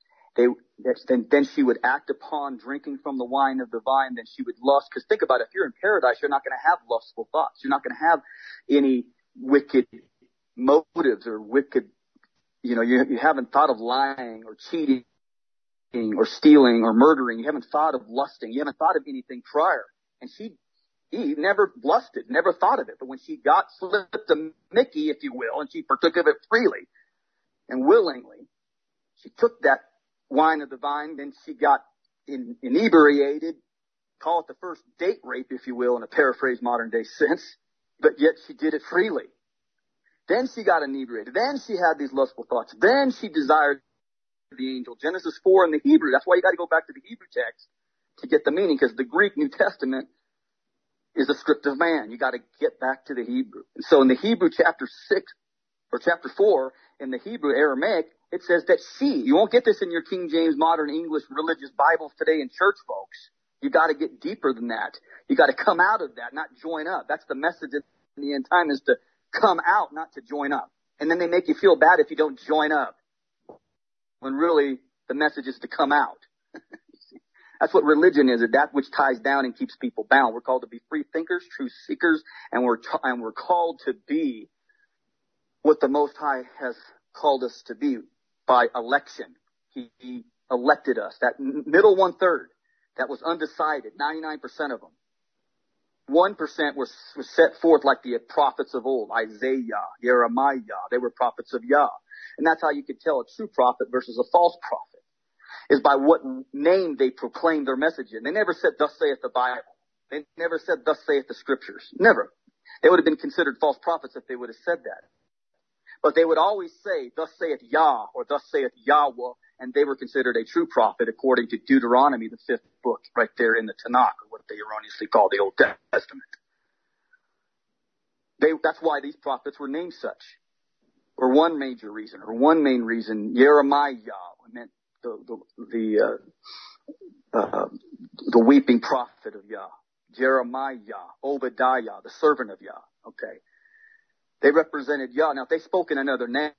then she would act upon drinking from the wine of the vine, then she would lust. Because think about it, if you're in paradise, you're not going to have lustful thoughts. You're not going to have any wicked motives or wicked, you haven't thought of lying or cheating or stealing or murdering. You haven't thought of lusting. You haven't thought of anything prior. And Eve never lusted, never thought of it. But when she slipped a Mickey, if you will, and she partook of it freely and willingly, she took that wine of the vine, then she got inebriated, call it the first date rape, if you will, in a paraphrased modern day sense, but yet she did it freely. Then she got inebriated. Then she had these lustful thoughts. Then she desired the angel. Genesis 4 in the Hebrew. That's why you got to go back to the Hebrew text to get the meaning, because the Greek New Testament is a script of man. You got to get back to the Hebrew. And so in the Hebrew chapter 6 or chapter 4 in the Hebrew Aramaic, it says that you won't get this in your King James modern English religious Bibles today in church, folks. You got to get deeper than that. You got to come out of that, not join up. That's the message in the end time, is to come out, not to join up. And then they make you feel bad if you don't join up, when really the message is to come out. That's what religion is, that which ties down and keeps people bound. We're called to be free thinkers, truth seekers, and we're called to be what the Most High has called us to be by election. He elected us. That middle 1/3 that was undecided, 99% of them. 1% was set forth like the prophets of old, Isaiah, Jeremiah. They were prophets of Yah. And that's how you could tell a true prophet versus a false prophet, is by what name they proclaimed their message in. They never said, thus saith the Bible. They never said, thus saith the scriptures. Never. They would have been considered false prophets if they would have said that. But they would always say, thus saith Yah, or thus saith Yahweh, and they were considered a true prophet according to Deuteronomy, the 5th book, right there in the Tanakh, or what they erroneously call the Old Testament. That's why these prophets were named such. Or one major reason, or one main reason, Jeremiah meant the weeping prophet of Yah. Jeremiah, Obadiah, the servant of Yah. Okay. They represented Yah. Now, if they spoke in another name,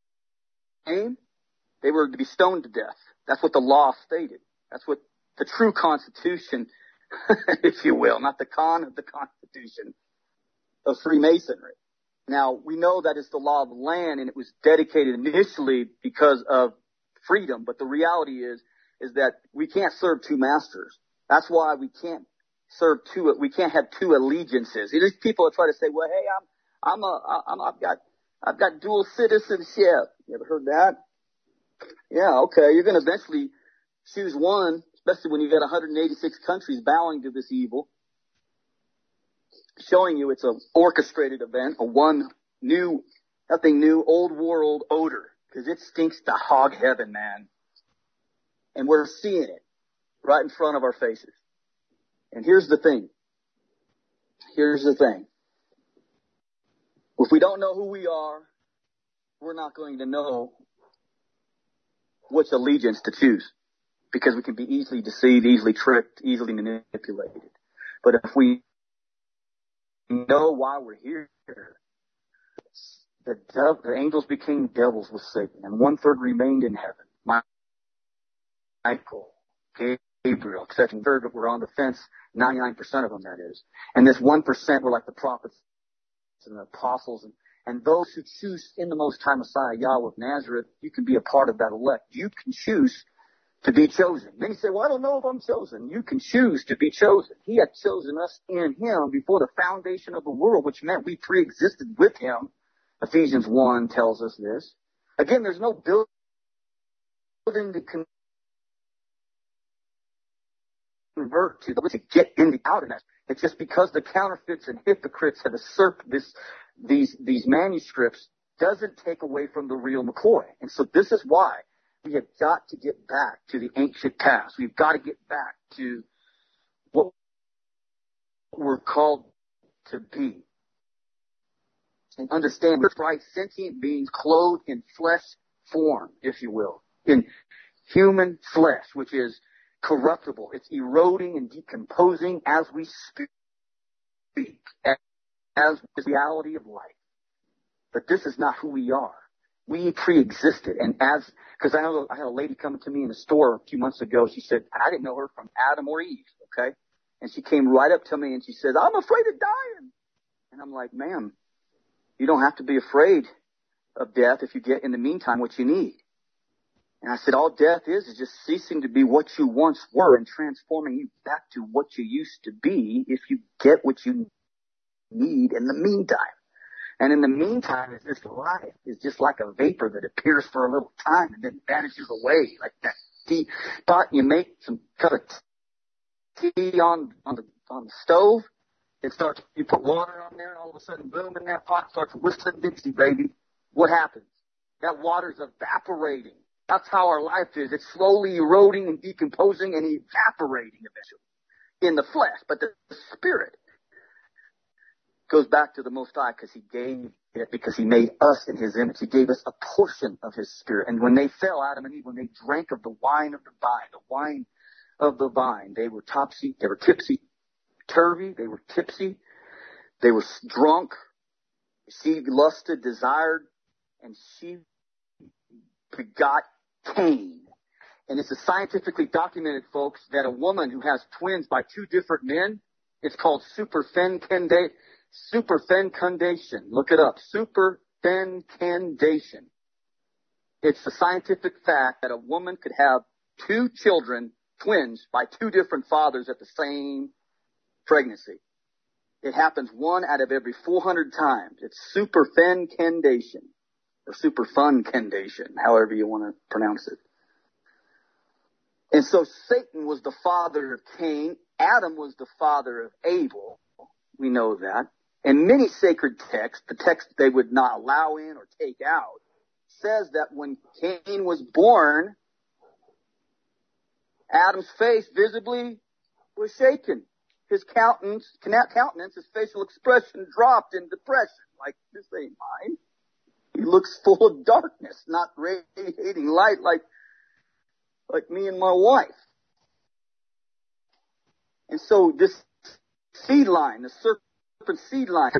they were to be stoned to death. That's what the law stated. That's what the true Constitution, if you will, not the con of the Constitution of Freemasonry. Now, we know that it's the law of the land, and it was dedicated initially because of freedom, but the reality is that we can't serve two masters. That's why we can't we can't have two allegiances. These people that try to say, well, hey, I've got dual citizenship. You ever heard that? Yeah, okay. You're going to eventually choose one, especially when you've got 186 countries bowing to this evil, showing you it's an orchestrated event, nothing new, old world odor, because it stinks to hog heaven, man. And we're seeing it right in front of our faces. And here's the thing. If we don't know who we are, we're not going to know which allegiance to choose, because we can be easily deceived, easily tricked, easily manipulated. But if we know why we're here, the angels became devils with Satan, and 1/3 remained in heaven. Michael, Gabriel, etc. 1/3 were on the fence, 99% of them, that is. And this 1% were like the prophets and the apostles and those who choose in the Most High Messiah, Yahweh of Nazareth. You can be a part of that elect. You can choose to be chosen. Then you say, well, I don't know if I'm chosen. You can choose to be chosen. He had chosen us in Him before the foundation of the world, which meant we pre-existed with Him. Ephesians 1 tells us this. Again, there's no building to convert to get in the outerness. It's just because the counterfeits and hypocrites have usurped these manuscripts doesn't take away from the real McCoy. And so this is why we have got to get back to the ancient past. We've got to get back to what we're called to be. And understand we're right sentient beings clothed in flesh form, if you will, in human flesh, which is corruptible. It's eroding and decomposing as we speak, as the reality of life. But this is not who we are. We pre-existed, and because I had a lady coming to me in the store a few months ago. She said, I didn't know her from Adam or Eve, okay? And she came right up to me and she said, I'm afraid of dying. And I'm like, ma'am, you don't have to be afraid of death if you get in the meantime what you need. And I said, all death is just ceasing to be what you once were and transforming you back to what you used to be if you get what you need in the meantime. And in the meantime, it's this life is just like a vapor that appears for a little time and then vanishes away, like that tea pot you make some cut of tea on the stove. You put water on there, and all of a sudden, boom, and that pot starts whistling Dixie, baby. What happens? That water's evaporating. That's how our life is. It's slowly eroding and decomposing and evaporating eventually in the flesh. But the spirit goes back to the Most High because He gave it, because He made us in His image. He gave us a portion of His Spirit. And when they fell, Adam and Eve, when they drank of the wine of the vine, they were tipsy-turvy, they were tipsy, they were drunk. She lusted, desired, and she begot Cain. And it's scientifically documented, folks, that a woman who has twins by two different men, it's called superfecundation. Look it up. Superfecundation. It's a scientific fact that a woman could have two children, twins, by two different fathers at the same pregnancy. It happens 1 out of every 400 times. It's superfecundation, or superfecundation, however you want to pronounce it. And so Satan was the father of Cain Adam was the father of Abel. We know that. And many sacred texts, the text they would not allow in or take out, says that when Cain was born, Adam's face visibly was shaken. His countenance, his facial expression dropped in depression. Like, this ain't mine. He looks full of darkness, not radiating light like me and my wife. And so this seed line, the serpent seed line,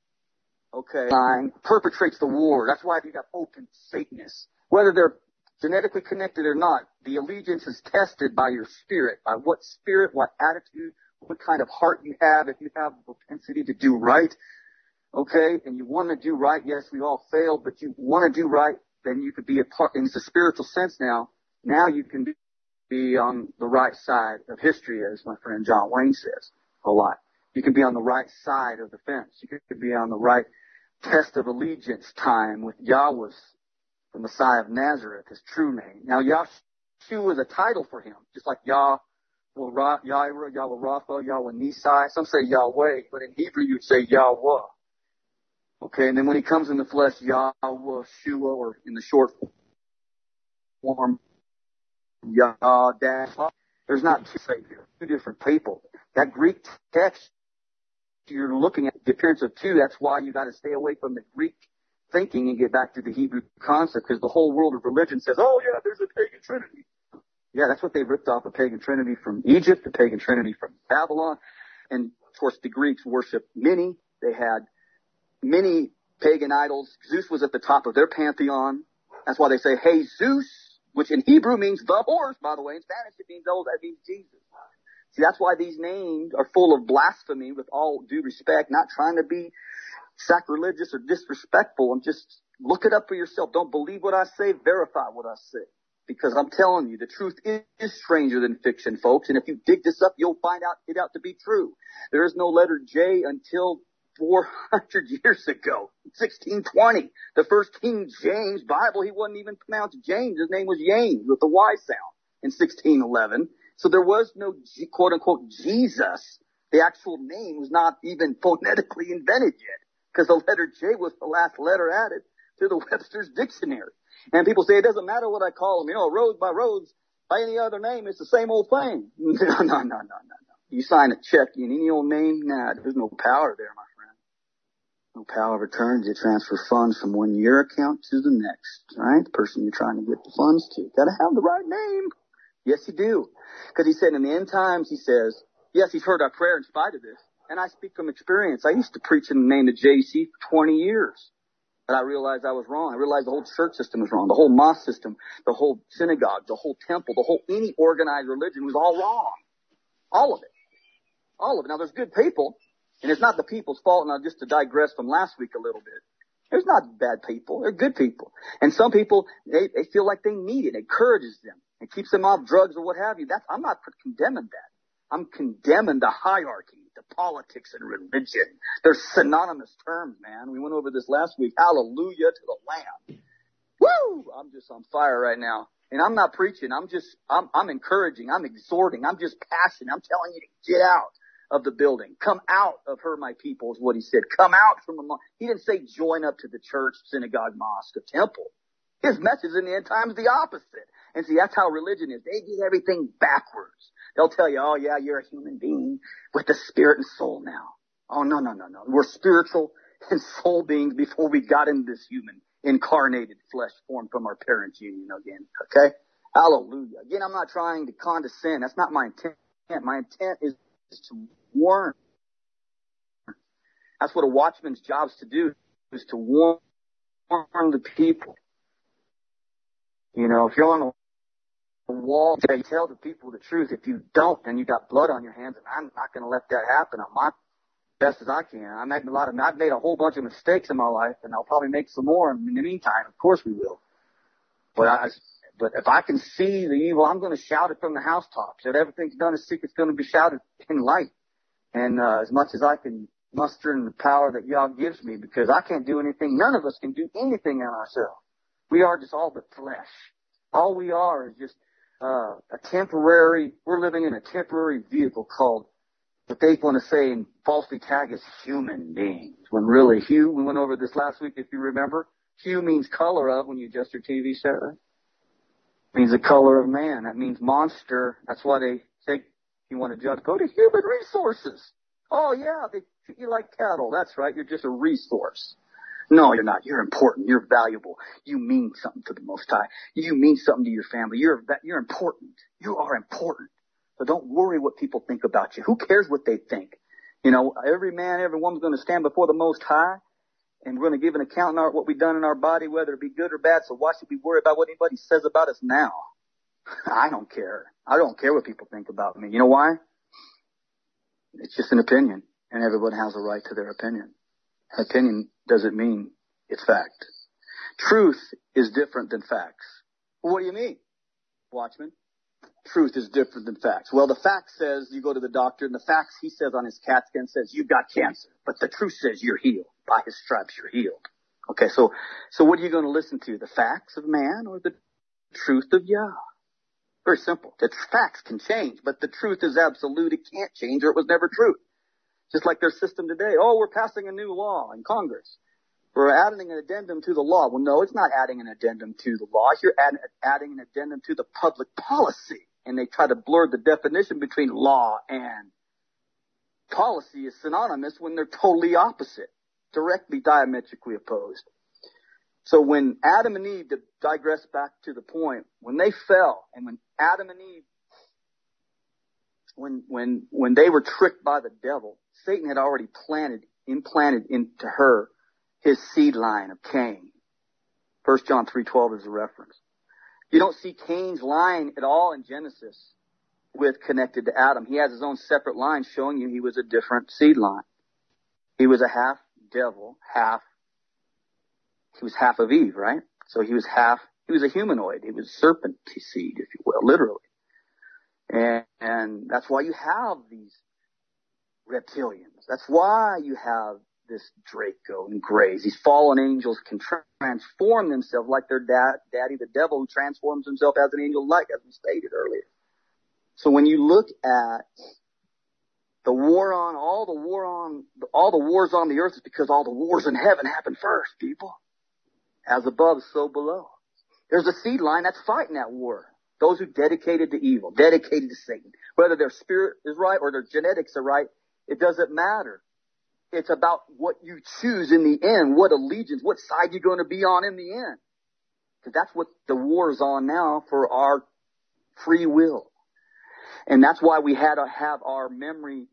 line perpetrates the war. That's why you got open Satanists. Whether they're genetically connected or not, the allegiance is tested by your spirit, by what spirit, what attitude, what kind of heart you have. If you have the propensity to do right, okay, and you want to do right, yes, we all fail, but you want to do right, then you could be a part, in the spiritual sense now you can be on the right side of history, as my friend John Wayne says a lot. You can be on the right side of the fence. You could be on the right test of allegiance time with Yahweh, the Messiah of Nazareth, his true name. Now, Yahshua is a title for him, just like Yahweh Rapha, Yahweh Nisai. Some say Yahweh, but in Hebrew you'd say Yahweh. Okay, and then when he comes in the flesh, Yahweh, Shua, or in the short form, Yah-dash. There's not two saviors, two different people. That Greek text, you're looking at the appearance of two. That's why you got to stay away from the Greek thinking and get back to the Hebrew concept, because the whole world of religion says, oh yeah, there's a pagan trinity. Yeah, that's what they ripped off, a pagan trinity from Egypt, a pagan trinity from Babylon. And of course the Greeks worshiped many. They had many pagan idols. Zeus was at the top of their pantheon. That's why they say, hey, Zeus, which in Hebrew means the horse, by the way. In Spanish it means, oh, that means Jesus. See, that's why these names are full of blasphemy, with all due respect, not trying to be sacrilegious or disrespectful. And just look it up for yourself. Don't believe what I say, verify what I say. Because I'm telling you, the truth is stranger than fiction, folks. And if you dig this up, you'll find it out to be true. There is no letter J until 400 years ago, 1620. The first King James Bible, he wasn't even pronounced James. His name was James with the Y sound in 1611. So there was no quote unquote Jesus. The actual name was not even phonetically invented yet, because the letter J was the last letter added to the Webster's Dictionary. And people say, it doesn't matter what I call them. Rose by Rose, by any other name, it's the same old thing. No. You sign a check in any old name? Nah, there's no power there, my friend. No power of attorney to transfer funds from one year account to the next, right? The person you're trying to get the funds to. Gotta have the right name. Yes, you do. Because he said in the end times, he says, yes, he's heard our prayer in spite of this. And I speak from experience. I used to preach in the name of JC for 20 years. But I realized I was wrong. I realized the whole church system was wrong. The whole mosque system, the whole synagogue, the whole temple, any organized religion was all wrong. All of it. All of it. Now, there's good people, and it's not the people's fault. Now, just to digress from last week a little bit, there's not bad people. They're good people. And some people, they feel like they need it. It encourages them. It keeps them off drugs or what have you. I'm not condemning that. I'm condemning the hierarchy, the politics and religion. They're synonymous terms, man. We went over this last week. Hallelujah to the Lamb. Woo! I'm just on fire right now. And I'm not preaching. I'm encouraging. I'm exhorting. I'm just passionate. I'm telling you to get out of the building. Come out of her, my people, is what he said. Come out from among. He didn't say join up to the church, synagogue, mosque, or temple. His message in the end time is the opposite. And see, that's how religion is. They get everything backwards. They'll tell you, oh yeah, you're a human being with a spirit and soul now. Oh no. We're spiritual and soul beings before we got in this human incarnated flesh formed from our parents' union again. Okay? Hallelujah. Again, I'm not trying to condescend. That's not my intent. My intent is to warn. That's what a watchman's job is to do, is to warn the people. If you're on the wall, you tell the people the truth. If you don't, then you got blood on your hands, and I'm not going to let that happen. I'm my best as I can. I've made a whole bunch of mistakes in my life, and I'll probably make some more in the meantime. Of course we will. But if I can see the evil, I'm going to shout it from the housetops. That everything's done in secret, it's going to be shouted in light. And as much as I can muster in the power that Yah gives me, because I can't do anything. None of us can do anything on ourselves. We are just all but flesh. All we are is just we're living in a temporary vehicle called what they want to say and falsely tag as human beings. When really hue, we went over this last week if you remember, hue means color of when you adjust your TV set, right? It means the color of man. That means monster. That's why they think you want to judge. Go to human resources. Oh yeah, they treat you like cattle. That's right. You're just a resource. No, you're not. You're important. You're valuable. You mean something to the Most High. You mean something to your family. You're important. You are important. So don't worry what people think about you. Who cares what they think? You know, every man, every woman's going to stand before the Most High, and we're going to give an account on what we've done in our body, whether it be good or bad. So why should we worry about what anybody says about us now? I don't care. I don't care what people think about me. You know why? It's just an opinion, and everyone has a right to their opinion. Opinion doesn't mean it's fact. Truth is different than facts. Well, what do you mean, Watchman? Truth is different than facts. Well, the fact says you go to the doctor, and the facts he says on his CAT scan says you've got cancer. But the truth says you're healed. By his stripes you're healed. Okay, so what are you going to listen to? The facts of man or the truth of Yah? Very simple. The facts can change, but the truth is absolute. It can't change or it was never truth. Just like their system today. Oh, we're passing a new law in Congress. We're adding an addendum to the law. Well, no, it's not adding an addendum to the law. You're adding an addendum to the public policy. And they try to blur the definition between law and policy is synonymous when they're totally opposite, directly diametrically opposed. So when Adam and Eve, to digress back to the point, when they fell and when Adam and Eve, when they were tricked by the devil, Satan had already implanted into her his seed line of Cain. 1 John 3:12 is a reference. You don't see Cain's line at all in Genesis connected to Adam. He has his own separate line showing you he was a different seed line. He was a half devil, he was half of Eve, right? So he was a humanoid. He was serpent seed, if you will, literally. And that's why you have these reptilians. That's why you have this Draco and Greys. These fallen angels can transform themselves like their daddy, the devil, who transforms himself as an angel light, as we stated earlier. So when you look at all the wars on the earth is because all the wars in heaven happen first, people. As above, so below. There's a seed line that's fighting that war. Those who dedicated to evil, dedicated to Satan. Whether their spirit is right or their genetics are right, it doesn't matter. It's about what you choose in the end, what allegiance, what side you're going to be on in the end. Because that's what the war is on now for our free will. And that's why we had to have our memory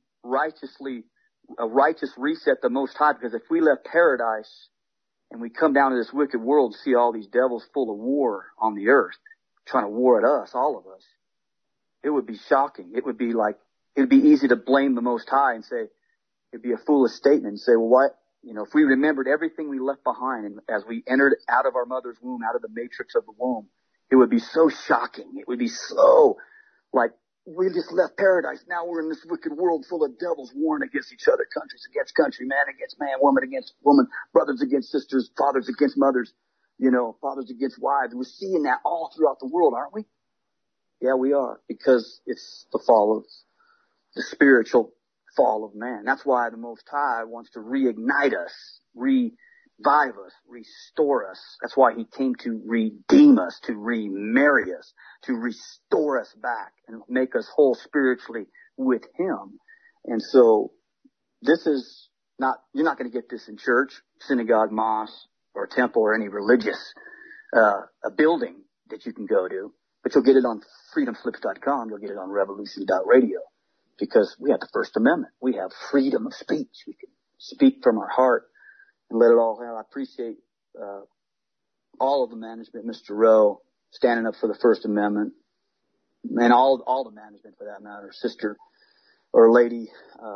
a righteous reset the Most High. Because if we left paradise and we come down to this wicked world and see all these devils full of war on the earth, trying to war at us, all of us, it would be shocking. It would be easy to blame the Most High and say, it'd be a foolish statement and say, well, what, if we remembered everything we left behind and as we entered out of our mother's womb, out of the matrix of the womb, it would be so shocking. It would be so like, we just left paradise. Now we're in this wicked world full of devils warring against each other, countries against country, man against man, woman against woman, brothers against sisters, fathers against mothers, fathers against wives. We're seeing that all throughout the world, aren't we? Yeah, we are, because it's the spiritual fall of man. That's why the Most High wants to reignite us, revive us, restore us. That's why he came to redeem us, to remarry us, to restore us back and make us whole spiritually with him. And so you're not going to get this in church, synagogue, mosque, or temple, or any religious a building that you can go to. But you'll get it on freedomslips.com. You'll get it on revolution.radio. Because we have the First Amendment. We have freedom of speech. We can speak from our heart and let it all out. I appreciate all of the management, Mr. Rowe, standing up for the First Amendment, and all the management for that matter, Sister or Lady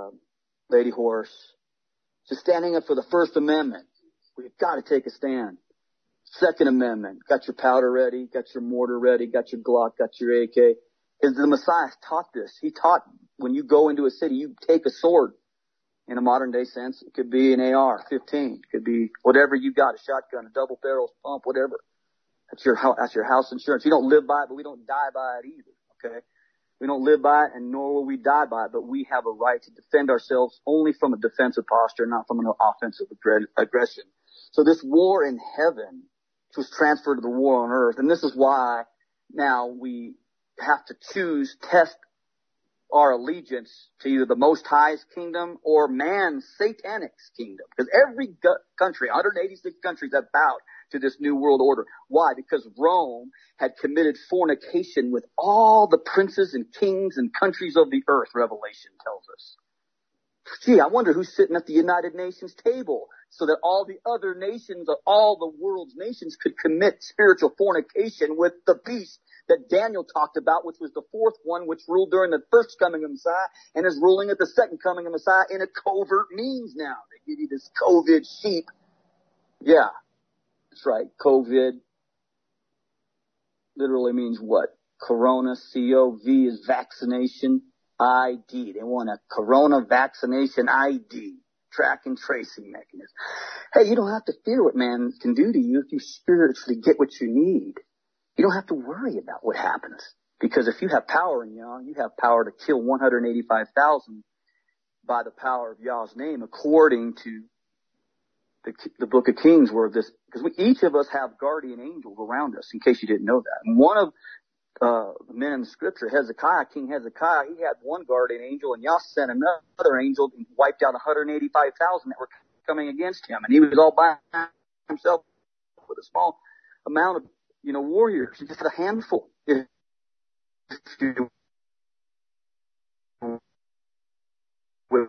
Horse, just standing up for the First Amendment. We've got to take a stand. Second Amendment, got your powder ready, got your mortar ready, got your Glock, got your AK. The Messiah taught this. He taught when you go into a city, you take a sword. In a modern day sense, it could be an AR-15. It could be whatever you got, a shotgun, a double barrel pump, whatever. That's your house insurance. You don't live by it, but we don't die by it either. Okay. We don't live by it, and nor will we die by it, but we have a right to defend ourselves only from a defensive posture, not from an offensive aggression. So this war in heaven was transferred to the war on earth, and this is why now we have to test our allegiance to either the Most High's kingdom or man's satanic's kingdom. Because every country, 186 countries have bowed to this new world order. Why? Because Rome had committed fornication with all the princes and kings and countries of the earth, Revelation tells us. Gee, I wonder who's sitting at the United Nations table so that all the other nations, all the world's nations could commit spiritual fornication with the beast that Daniel talked about, which was the fourth one, which ruled during the first coming of Messiah and is ruling at the second coming of Messiah in a covert means now. They give you this COVID sheep. Yeah, that's right. COVID literally means what? Corona, C-O-V is vaccination ID. They want a corona vaccination ID, track and tracing mechanism. Hey, you don't have to fear what man can do to you if you spiritually get what you need. You don't have to worry about what happens. Because if you have power in Yah, you have power to kill 185,000 by the power of Yah's name, according to the Book of Kings, where this, because each of us have guardian angels around us, in case you didn't know that. And one of the men in the scripture, Hezekiah, King Hezekiah, he had one guardian angel, and Yah sent another angel and wiped out 185,000 that were coming against him. And he was all by himself with a small amount of, warriors. He just had a handful. If you will.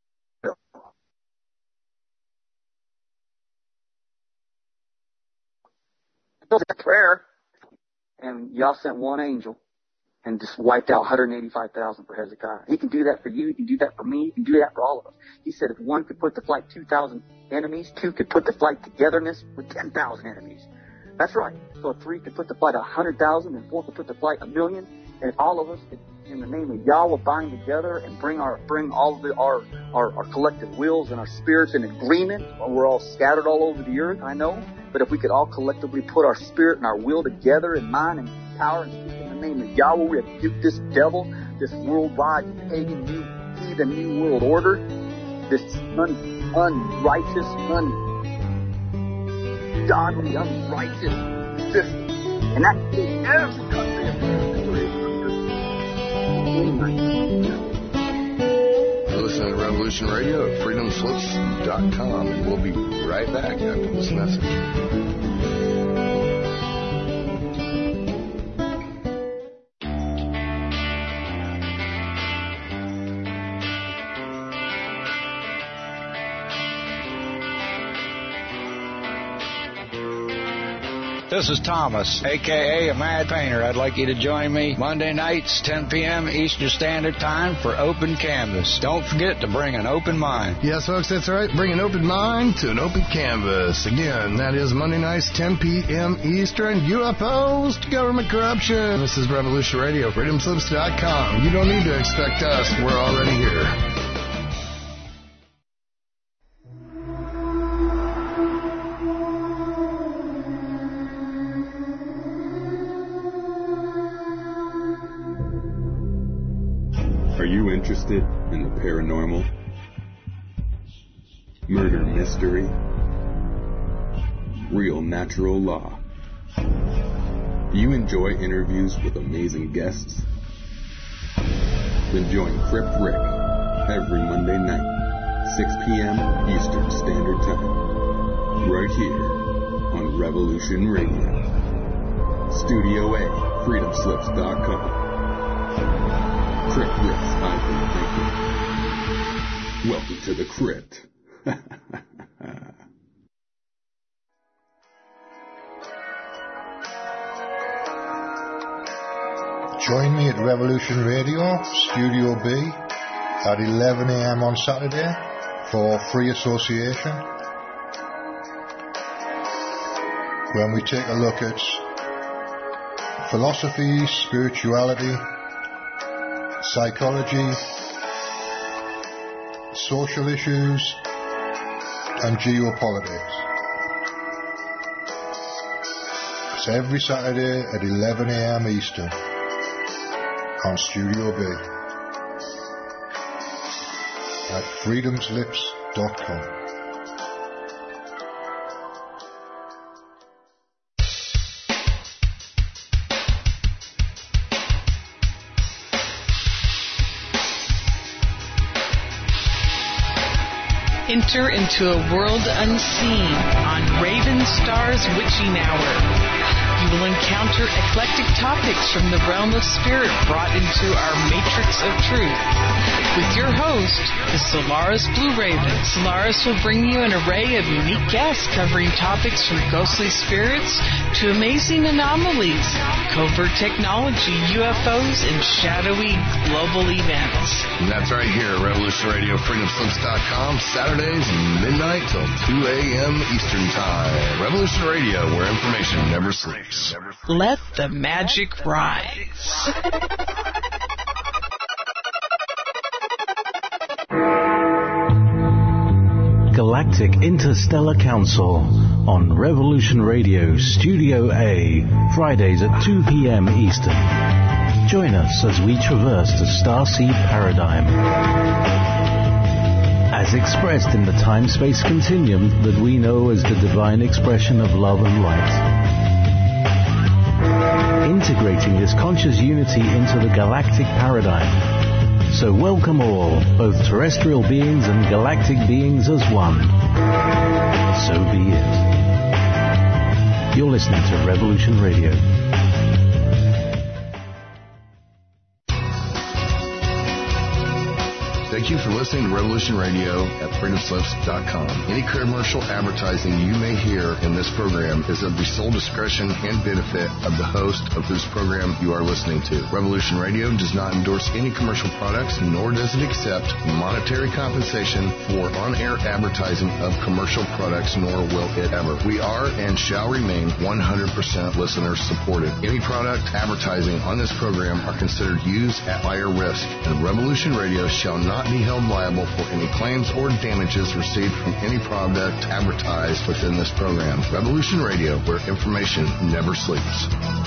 It was a prayer. And Yah sent one angel and just wiped out 185,000 for Hezekiah. He can do that for you. He can do that for me. He can do that for all of us. He said if one could put to flight 2,000 enemies, two could put to flight togetherness with 10,000 enemies. That's right. So if three could put to flight 100,000 and four could put to flight 1,000,000, and if all of us could, in the name of Yah, will bind together and bring all of our collective wills and our spirits in agreement. We're all scattered all over the earth, I know. But if we could all collectively put our spirit and our will together in mind and power and speak in the name of Yahweh, we rebuke this devil, this worldwide pagan, new world order, this unrighteous, ungodly, unrighteous system. And that is every country of You're listening to Revolution Radio at freedomslips.com, and we'll be right back after this message. This is Thomas, a.k.a. a Mad Painter. I'd like you to join me Monday nights, 10 p.m. Eastern Standard Time for Open Canvas. Don't forget to bring an open mind. Yes, folks, that's right. Bring an open mind to an open canvas. Again, that is Monday nights, 10 p.m. Eastern. UFOs to government corruption. This is Revolution Radio, freedomslips.com. You don't need to expect us. We're already here. Are you interested in the paranormal, murder mystery, real natural law? Do you enjoy interviews with amazing guests? Then join Crypt Rick every Monday night, 6 p.m. Eastern Standard Time, right here on Revolution Radio. Studio A, freedomslips.com. Crypt Rick's Ivan Thinking. Welcome to the Crypt. Join me at Revolution Radio, Studio B, at 11 a.m. on Saturday for Free Association, when we take a look at philosophy, spirituality, psychology, social issues, and geopolitics. That's every Saturday at 11 a.m. Eastern on Studio B at freedomslips.com. Enter into a world unseen on Raven Star's Witching Hour. You will encounter eclectic topics from the realm of spirit brought into our matrix of truth. With your host, the Solaris Blue Raven. Solaris will bring you an array of unique guests covering topics from ghostly spirits to amazing anomalies, covert technology, UFOs, and shadowy global events. And that's right here at Revolution Radio, freedomslips.com, Saturdays, midnight till 2 a.m. Eastern Time. Revolution Radio, where information never sleeps. Let the magic rise. Galactic Interstellar Council on Revolution Radio Studio A, Fridays at 2 p.m. Eastern. Join us as we traverse the starseed paradigm, as expressed in the time-space continuum that we know as the divine expression of love and light. Integrating this conscious unity into the galactic paradigm. So welcome all, both terrestrial beings and galactic beings as one. So be it. You're listening to Revolution Radio. Thank you for listening to Revolution Radio at freedomslips.com. Any commercial advertising you may hear in this program is of the sole discretion and benefit of the host of whose program you are listening to. Revolution Radio does not endorse any commercial products, nor does it accept monetary compensation for on-air advertising of commercial products, nor will it ever. We are and shall remain 100% listener supported. Any product advertising on this program are considered used at buyer risk, and Revolution Radio shall not be held liable for any claims or damages received from any product advertised within this program. Revolution Radio, where information never sleeps.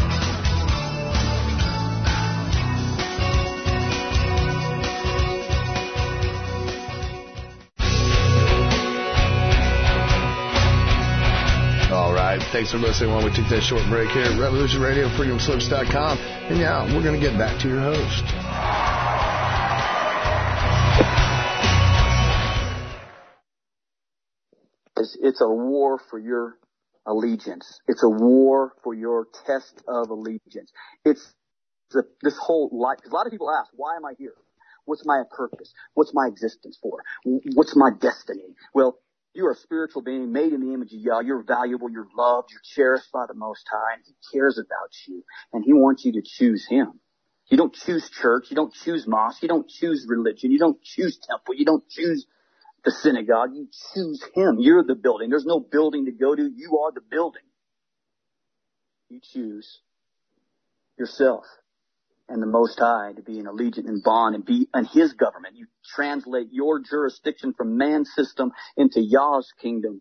All right, thanks for listening while we take that short break here at Revolution Radio, freedomslips.com. And now we're going to get back to your host. It's a war for your allegiance. It's a war for your test of allegiance. It's this whole life. Because a lot of people ask, why am I here? What's my purpose? What's my existence for? What's my destiny? Well, you're a spiritual being made in the image of Yah. You're valuable. You're loved. You're cherished by the Most High. And He cares about you. And He wants you to choose Him. You don't choose church. You don't choose mosque. You don't choose religion. You don't choose temple. You don't choose the synagogue. You choose Him. You're the building. There's no building to go to. You are the building. You choose yourself and the Most High to be an allegiant and bond and be in His government. You translate your jurisdiction from man's system into Yah's kingdom.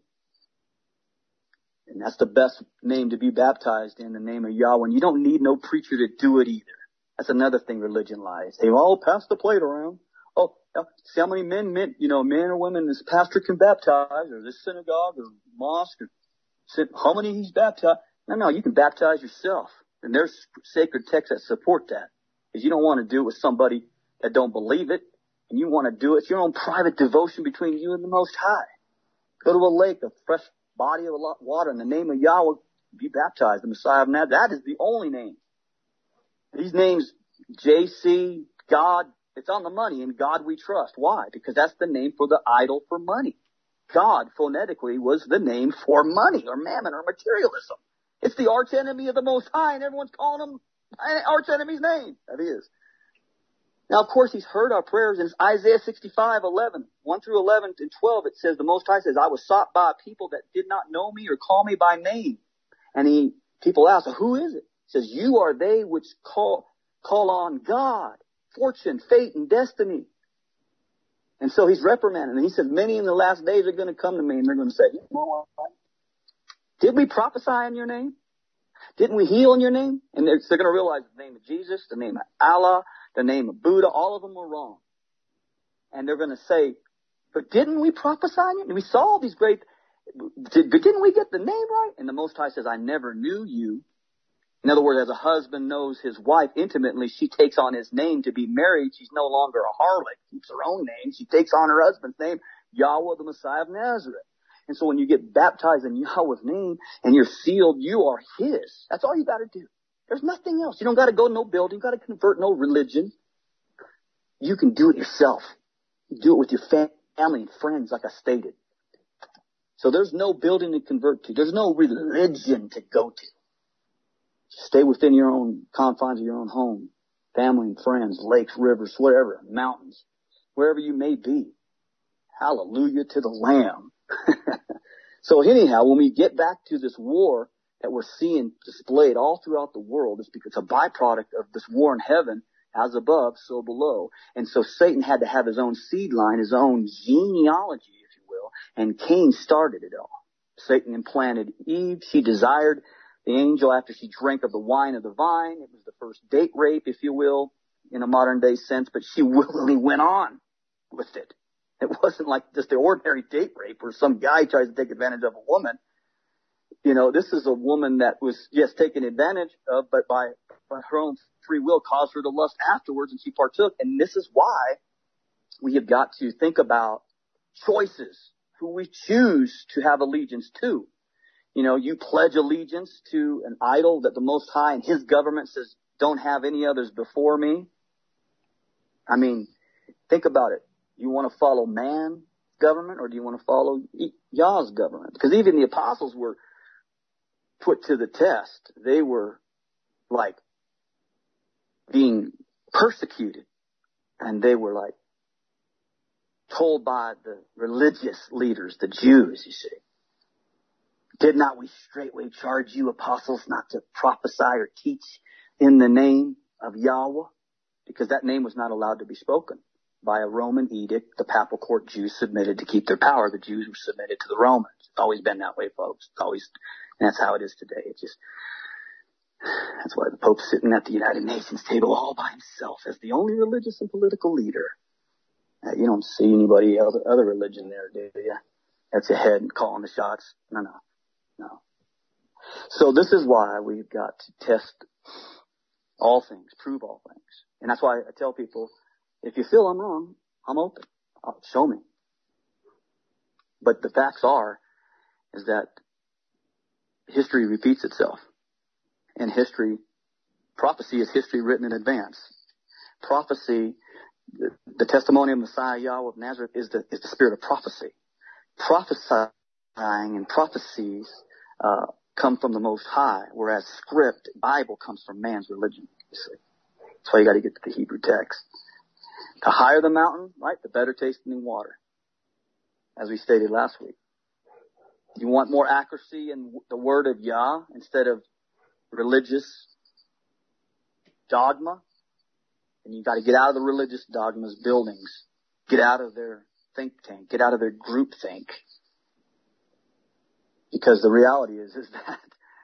And that's the best name to be baptized in, the name of Yahweh. And you don't need no preacher to do it either. That's another thing religion lies. They all pass the plate around. Oh, see how many men or women this pastor can baptize, or this synagogue or mosque, or how many he's baptized. No, you can baptize yourself. And there's sacred texts that support that. Because you don't want to do it with somebody that don't believe it. And you want to do it. It's your own private devotion between you and the Most High. Go to a lake, a fresh body of water in the name of Yahweh, be baptized, the Messiah of Nazareth. That is the only name. These names, JC, God, it's on the money. In God we trust. Why? Because that's the name for the idol for money. God, phonetically, was the name for money or mammon or materialism. It's the arch enemy of the Most High, and everyone's calling him arch enemy's name. That is. Now, of course, He's heard our prayers. In Isaiah 65:11, 1 through 11 and 12, it says, the Most High says, I was sought by a people that did not know me or call me by name. And people ask, who is it? He says, you are they which call on God, fortune, fate, and destiny. And so He's reprimanding. And He says, many in the last days are going to come to me, and they're going to say, you know what? Did we prophesy in your name? Didn't we heal in your name? And they're going to realize the name of Jesus, the name of Allah, the name of Buddha, all of them were wrong. And they're going to say, but didn't we prophesy in you? And we saw all these great, didn't we get the name right? And the Most High says, I never knew you. In other words, as a husband knows his wife intimately, she takes on his name to be married. She's no longer a harlot. She keeps her own name. She takes on her husband's name, Yahweh, the Messiah of Nazareth. And so when you get baptized in Yahweh's name and you're sealed, you are his. That's all you got to do. There's nothing else. You don't got to go to no building. You got to convert no religion. You can do it yourself. You do it with your family and friends, like I stated. So there's no building to convert to. There's no religion to go to. Stay within your own confines of your own home, family and friends, lakes, rivers, whatever, mountains, wherever you may be. Hallelujah to the Lamb. So anyhow, when we get back to this war that we're seeing displayed all throughout the world, it's because it's a byproduct of this war in heaven, as above, so below. And so Satan had to have his own seed line, his own genealogy, if you will, and Cain started it all. Satan implanted Eve. She desired the angel after she drank of the wine of the vine. It was the first date rape, if you will, in a modern day sense, but she willingly went on with it. It wasn't like just the ordinary date rape where some guy tries to take advantage of a woman. You know, this is a woman that was, yes, taken advantage of, but by her own free will caused her to lust afterwards, and she partook. And this is why we have got to think about choices, who we choose to have allegiance to. You know, you pledge allegiance to an idol that the Most High and his government says, don't have any others before me. I mean, think about it. You want to follow man's government, or do you want to follow Yah's government? Because even the apostles were put to the test. They were like being persecuted, and they were like told by the religious leaders, the Jews, you see, did not we straightway charge you apostles not to prophesy or teach in the name of Yahweh? Because that name was not allowed to be spoken. By a Roman edict, the papal court Jews submitted to keep their power. The Jews were submitted to the Romans. It's always been that way, folks. It's always, and that's how it is today. It's just, that's why the Pope's sitting at the United Nations table all by himself as the only religious and political leader. You don't see anybody other religion there, do you? That's ahead and calling the shots. No. So this is why we've got to test all things, prove all things. And that's why I tell people, if you feel I'm wrong, I'm open. Show me. But the facts is that history repeats itself. And prophecy is history written in advance. Prophecy, the testimony of Messiah Yahweh of Nazareth is the spirit of prophecy. Prophesying and prophecies come from the Most High, whereas script, Bible, comes from man's religion. You see. That's why you got to get to the Hebrew text. The higher the mountain, right, the better tasting water, as we stated last week. You want more accuracy in the word of Yah instead of religious dogma? And you got to get out of the religious dogma's buildings. Get out of their think tank. Get out of their group think. Because the reality is that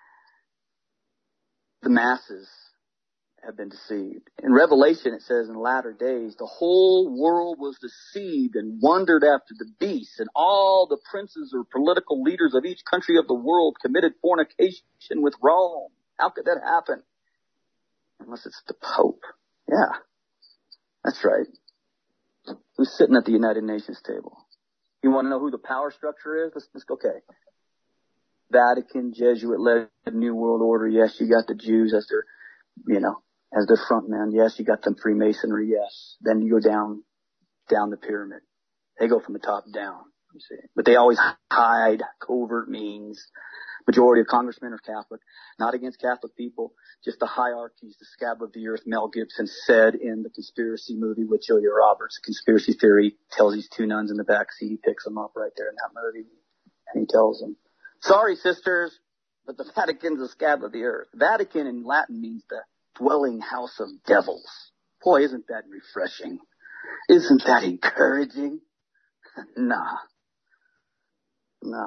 the masses have been deceived. In Revelation, it says in latter days, the whole world was deceived and wondered after the beast, and all the princes or political leaders of each country of the world committed fornication with Rome. How could that happen? Unless it's the Pope. Yeah, that's right. Who's sitting at the United Nations table? You want to know who the power structure is? Let's go, okay. Vatican, Jesuit-led New World Order. Yes, you got the Jews as their, as their front men. Yes, you got them Freemasonry. Yes. Then you go down the pyramid. They go from the top down. You see. But they always hide covert means. Majority of congressmen are Catholic. Not against Catholic people. Just the hierarchies, the scab of the earth. Mel Gibson said in the conspiracy movie with Julia Roberts. Conspiracy theory tells these two nuns in the back seat. He picks them up right there in that movie. And he tells them, sorry, sisters, but the Vatican's the scab of the earth. Vatican in Latin means the dwelling house of devils. Boy, isn't that refreshing? Isn't that encouraging? Nah.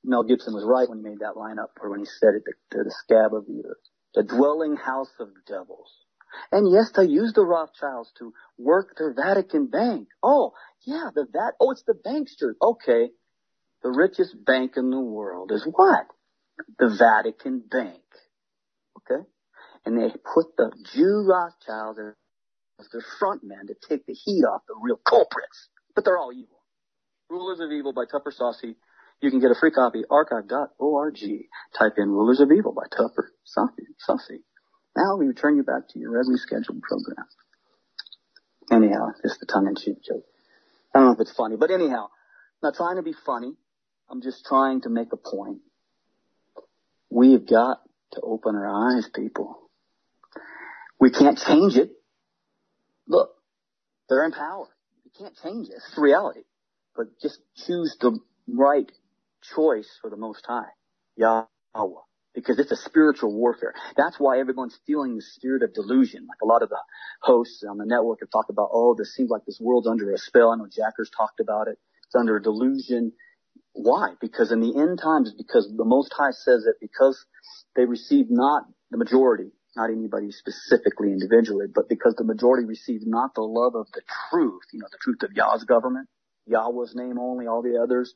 Mel Gibson was right when he made that line up, or when he said it, the scab of the earth, the dwelling house of devils. And yes, they used the Rothschilds to work their Vatican bank. Oh, yeah, it's the banksters. Okay. The richest bank in the world is what? The Vatican Bank. Okay? And they put the Jew Rothschilds as their front men to take the heat off the real culprits. But they're all evil. Rulers of Evil by Tupper Saucy. You can get a free copy, archive.org. Type in Rulers of Evil by Tupper Saucy. Now we return you back to your regularly scheduled program. Anyhow, just the tongue-in-cheek joke. I don't know if it's funny, but anyhow, I'm not trying to be funny. I'm just trying to make a point. We have got to open our eyes, people. We can't change it. Look, they're in power. You can't change it. It's reality. But just choose the right choice for the Most High, Yahweh, because it's a spiritual warfare. That's why everyone's feeling the spirit of delusion. Like a lot of the hosts on the network have talked about, this seems like this world's under a spell. I know Jacker's talked about it. It's under a delusion. Why? Because in the end times, because the Most High says that because they receive not the majority, not anybody specifically individually, but because the majority receives not the love of the truth, the truth of Yah's government, Yahweh's name only, all the others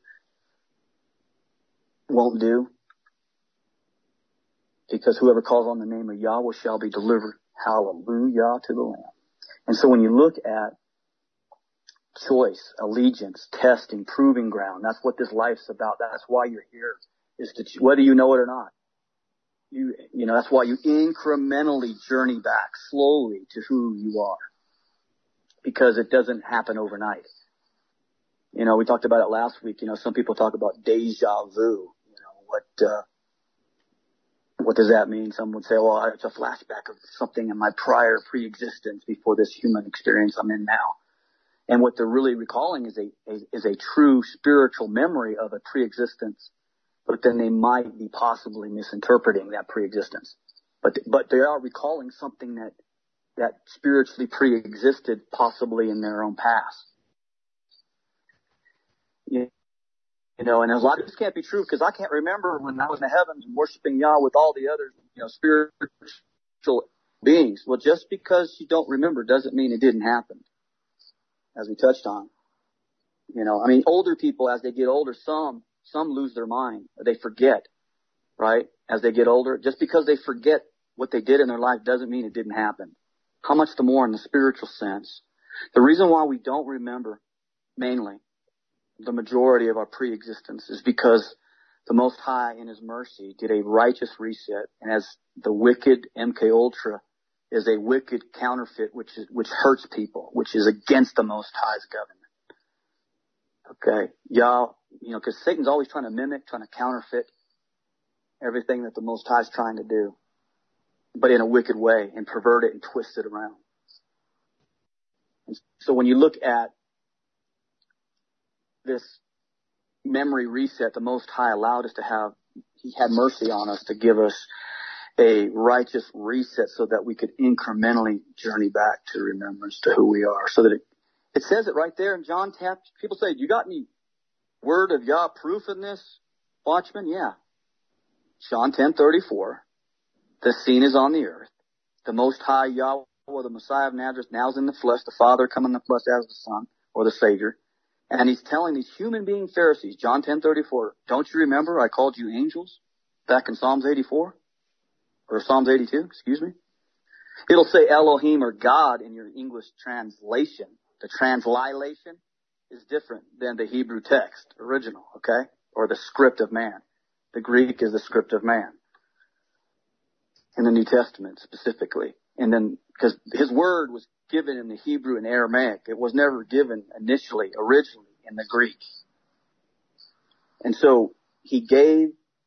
won't do. Because whoever calls on the name of Yahweh shall be delivered. Hallelujah to the Lamb. And so when you look at choice, allegiance, testing, proving ground, that's what this life's about. That's why you're here, is to, whether you know it or not. That's why you incrementally journey back slowly to who you are. Because it doesn't happen overnight. We talked about it last week. Some people talk about deja vu. What does that mean? Some would say, it's a flashback of something in my prior pre-existence before this human experience I'm in now. And what they're really recalling is a true spiritual memory of a pre-existence, but then they might be possibly misinterpreting that pre-existence. But they are recalling something that spiritually pre-existed possibly in their own past. And a lot of this can't be true because I can't remember when I was in the heavens and worshiping Yah with all the other, spiritual beings. Well, just because you don't remember doesn't mean it didn't happen, as we touched on. Older people, as they get older, some lose their mind. They forget, right? As they get older, just because they forget what they did in their life doesn't mean it didn't happen. How much the more in the spiritual sense? The reason why we don't remember, mainly, the majority of our pre-existence is because the Most High in His mercy did a righteous reset, and as the wicked MK Ultra is a wicked counterfeit which hurts people, which is against the Most High's government. Okay, y'all, because Satan's always trying to mimic, trying to counterfeit everything that the Most High's trying to do, but in a wicked way, and pervert it and twist it around. And so when you look at this memory reset, the Most High allowed us to have, He had mercy on us to give us a righteous reset so that we could incrementally journey back to remembrance to who we are. So that it says it right there in John 10. People say, you got any word of Yah proof in this, Watchman? Yeah. John 10:34. The scene is on the earth. The Most High Yahweh, the Messiah of Nazareth, now is in the flesh. The Father come in the flesh as the Son, or the Savior. And He's telling these human being Pharisees, John 10:34, don't you remember I called you angels back in Psalms 84? Or Psalms 82, excuse me. It'll say Elohim or God in your English translation. The translation is different than the Hebrew text, original, okay? Or the script of man. The Greek is the script of man. In the New Testament specifically. And then, because His word was given in the Hebrew and Aramaic. It was never given originally in the Greek. And so He gave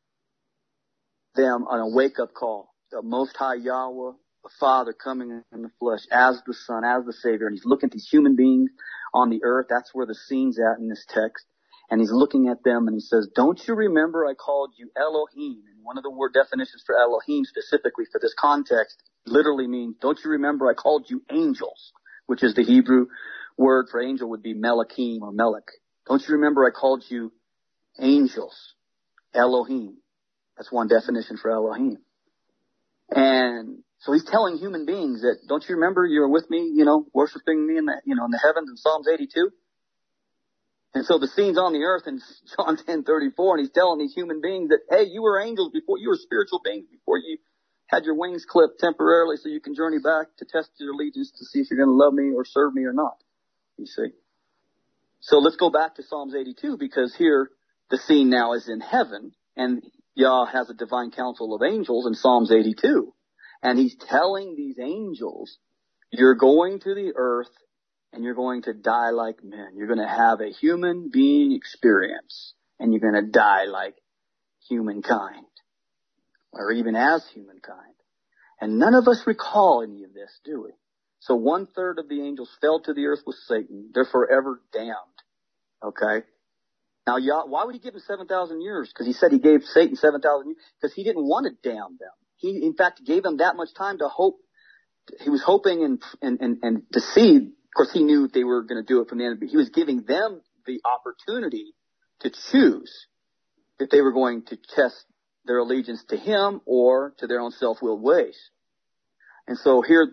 them a wake-up call. The Most High Yahweh, the Father coming in the flesh as the Son, as the Savior. And He's looking at these human beings on the earth. That's where the scene's at in this text. And He's looking at them and He says, don't you remember I called you Elohim? And one of the word definitions for Elohim specifically for this context literally means, don't you remember I called you angels? Which is the Hebrew word for angel would be Melachim or Melech. Don't you remember I called you angels? Elohim. That's one definition for Elohim. And so he's telling human beings that, don't you remember you were with me, worshiping me in the, in the heavens in Psalms 82? And so the scene's on the earth in John 10:34, and he's telling these human beings that, hey, you were angels before, you were spiritual beings before you had your wings clipped temporarily so you can journey back to test your allegiance to see if you're going to love me or serve me or not. You see? So let's go back to Psalms 82, because here the scene now is in heaven, and Yah has a divine council of angels in Psalms 82. And he's telling these angels, you're going to the earth and you're going to die like men. You're going to have a human being experience, and you're going to die like humankind, or even as humankind. And none of us recall any of this, do we? So 1/3 of the angels fell to the earth with Satan. They're forever damned. Okay? Now, why would he give them 7,000 years? Because he said he gave Satan 7,000 years. Because he didn't want to damn them. He, in fact, gave them that much time to hope. He was hoping and to see. Of course, he knew they were going to do it from the end. But he was giving them the opportunity to choose if they were going to test their allegiance to him or to their own self-willed ways. And so here,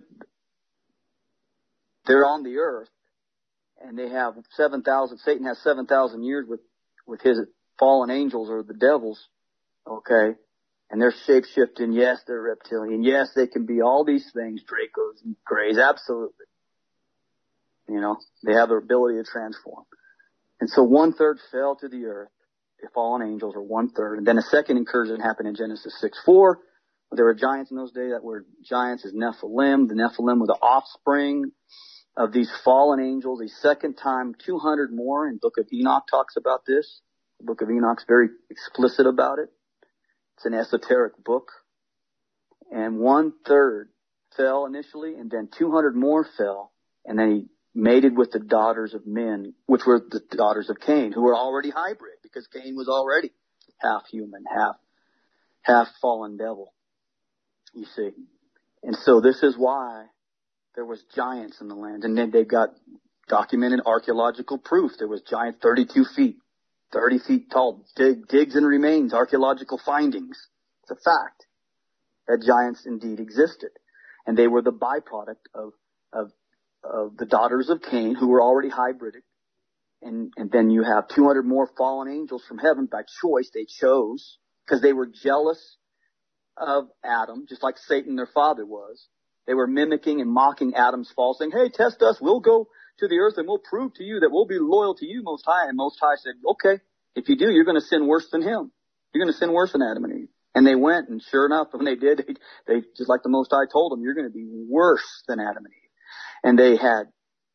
they're on the earth, and they have 7,000. Satan has 7,000 years with his fallen angels, or the devils, okay? And they're shape-shifting. Yes, they're reptilian. Yes, they can be all these things, Dracos and Greys, absolutely. They have the ability to transform. And so 1/3 fell to the earth, the fallen angels, or 1/3. And then a second incursion happened in Genesis 6:4. There were giants in those days. That word giants is Nephilim. The Nephilim were the offspring of these fallen angels. The second time, 200 more, and Book of Enoch talks about this. The Book of Enoch's very explicit about it. It's an esoteric book. And 1/3 fell initially, and then 200 more fell, and then he mated with the daughters of men, which were the daughters of Cain, who were already hybrid, because Cain was already half human, half fallen devil, you see. And so this is why there was giants in the land. And then they've got documented archaeological proof. There was giant 32 feet, 30 feet tall, digs and remains, archaeological findings. It's a fact that giants indeed existed. And they were the byproduct of the daughters of Cain, who were already hybrided. And then you have 200 more fallen angels from heaven by choice. They chose because they were jealous of Adam, just like Satan, their father, was. They were mimicking and mocking Adam's fall, saying, hey, test us. We'll go to the earth and we'll prove to you that we'll be loyal to you, Most High. And Most High said, okay, if you do, you're going to sin worse than him. You're going to sin worse than Adam and Eve. And they went, and sure enough, when they did, they just like the Most High told them, you're going to be worse than Adam and Eve. And they had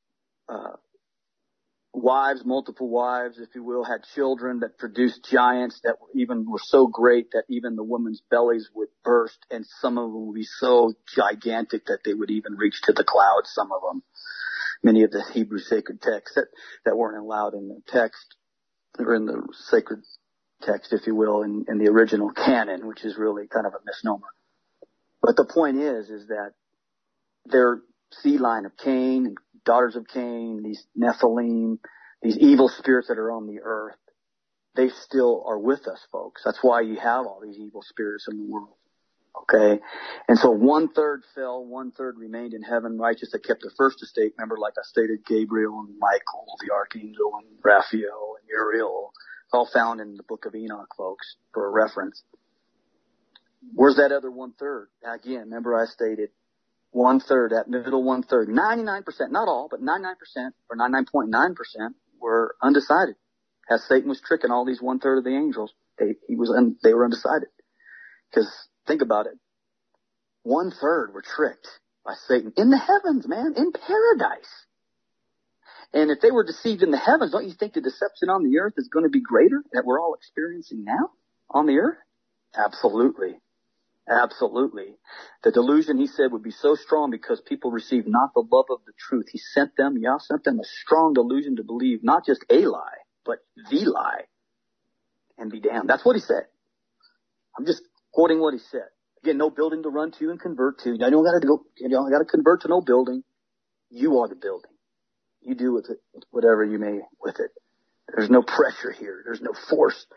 wives, multiple wives, if you will, had children that produced giants that were so great that even the women's bellies would burst, and some of them would be so gigantic that they would even reach to the clouds, some of them. Many of the Hebrew sacred texts that weren't allowed in the text, or in the sacred text, if you will, in the original canon, which is really kind of a misnomer. But the point is that their seed line of Cain, and daughters of Cain, these Nephilim, these evil spirits that are on the earth, they still are with us, folks. That's why you have all these evil spirits in the world. Okay? And so 1/3 fell, 1/3 remained in heaven, righteous, that kept the first estate. Remember, like I stated, Gabriel and Michael, the archangel, and Raphael and Uriel. It's all found in the Book of Enoch, folks, for a reference. Where's that other 1/3? Again, remember I stated 1/3, that middle 1/3, 99%, not all, but 99% or 99.9% were undecided. As Satan was tricking all these 1/3 of the angels, they were undecided. Because think about it, 1/3 were tricked by Satan in the heavens, man, in paradise. And if they were deceived in the heavens, don't you think the deception on the earth is going to be greater that we're all experiencing now on the earth? Absolutely. Absolutely. The delusion, he said, would be so strong because people received not the love of the truth. He sent them a strong delusion to believe not just a lie, but the lie, and be damned. That's what he said. I'm just quoting what he said. Again, no building to run to and convert to. I don't got to convert to no building. You are the building. You do with it whatever you may with it. There's no pressure here. There's no force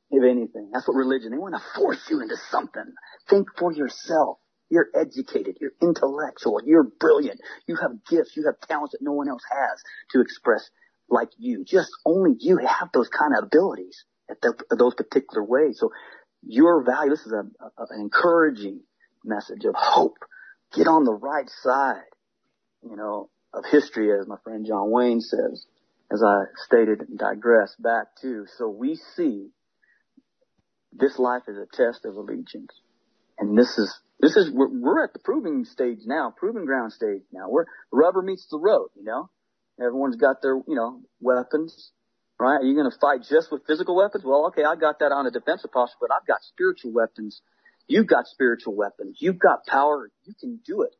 if anything. That's what religion, they want to force you into something. Think for yourself. You're educated. You're intellectual. You're brilliant. You have gifts. You have talents that no one else has to express like you. Just only you have those kind of abilities at those particular ways. So your value, this is an encouraging message of hope. Get on the right side, of history, as my friend John Wayne says, as I stated and digress back to. So we see this life as a test of allegiance. And we're at the proving stage now, proving ground stage now. Where rubber meets the road, Everyone's got their, weapons, right? Are you going to fight just with physical weapons? Well, okay, I got that on a defensive posture, but I've got spiritual weapons. You've got spiritual weapons. You've got power. You can do it.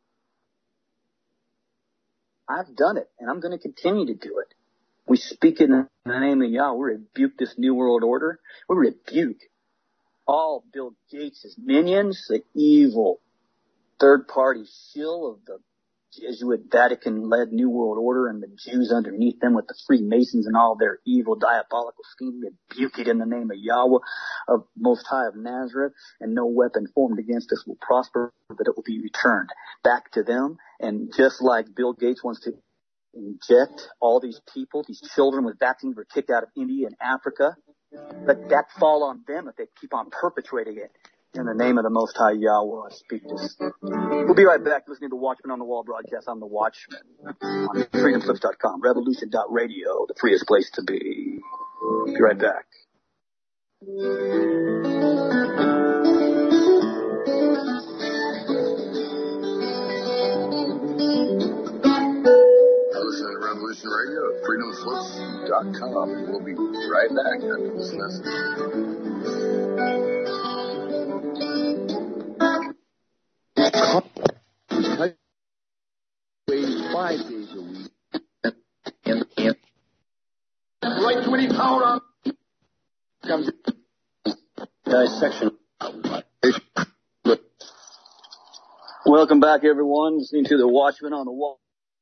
I've done it, and I'm going to continue to do it. We speak in the name of Yahweh. We rebuke this New World Order. We rebuke all Bill Gates' minions, the evil third-party shill of the Jesuit Vatican-led New World Order and the Jews underneath them with the Freemasons and all their evil diabolical schemes. We rebuke it in the name of Yahweh, of Most High of Nazareth, and no weapon formed against us will prosper, but it will be returned back to them. And just like Bill Gates wants to inject all these people, these children with vaccines were kicked out of India and Africa, let that fall on them if they keep on perpetrating it. In the name of the Most High Yahweh, I speak this. We'll be right back listening to Watchman on the Wall broadcast. I'm the Watchman on freedomslips.com, revolution.radio, the freest place to be. Be right back. Listen to Revolution Radio at freedomslips.com. We'll be right back after this message. 5 days a week. Right to any power on comes dissection. Welcome back, everyone. Listening to the Watchman on the Wall.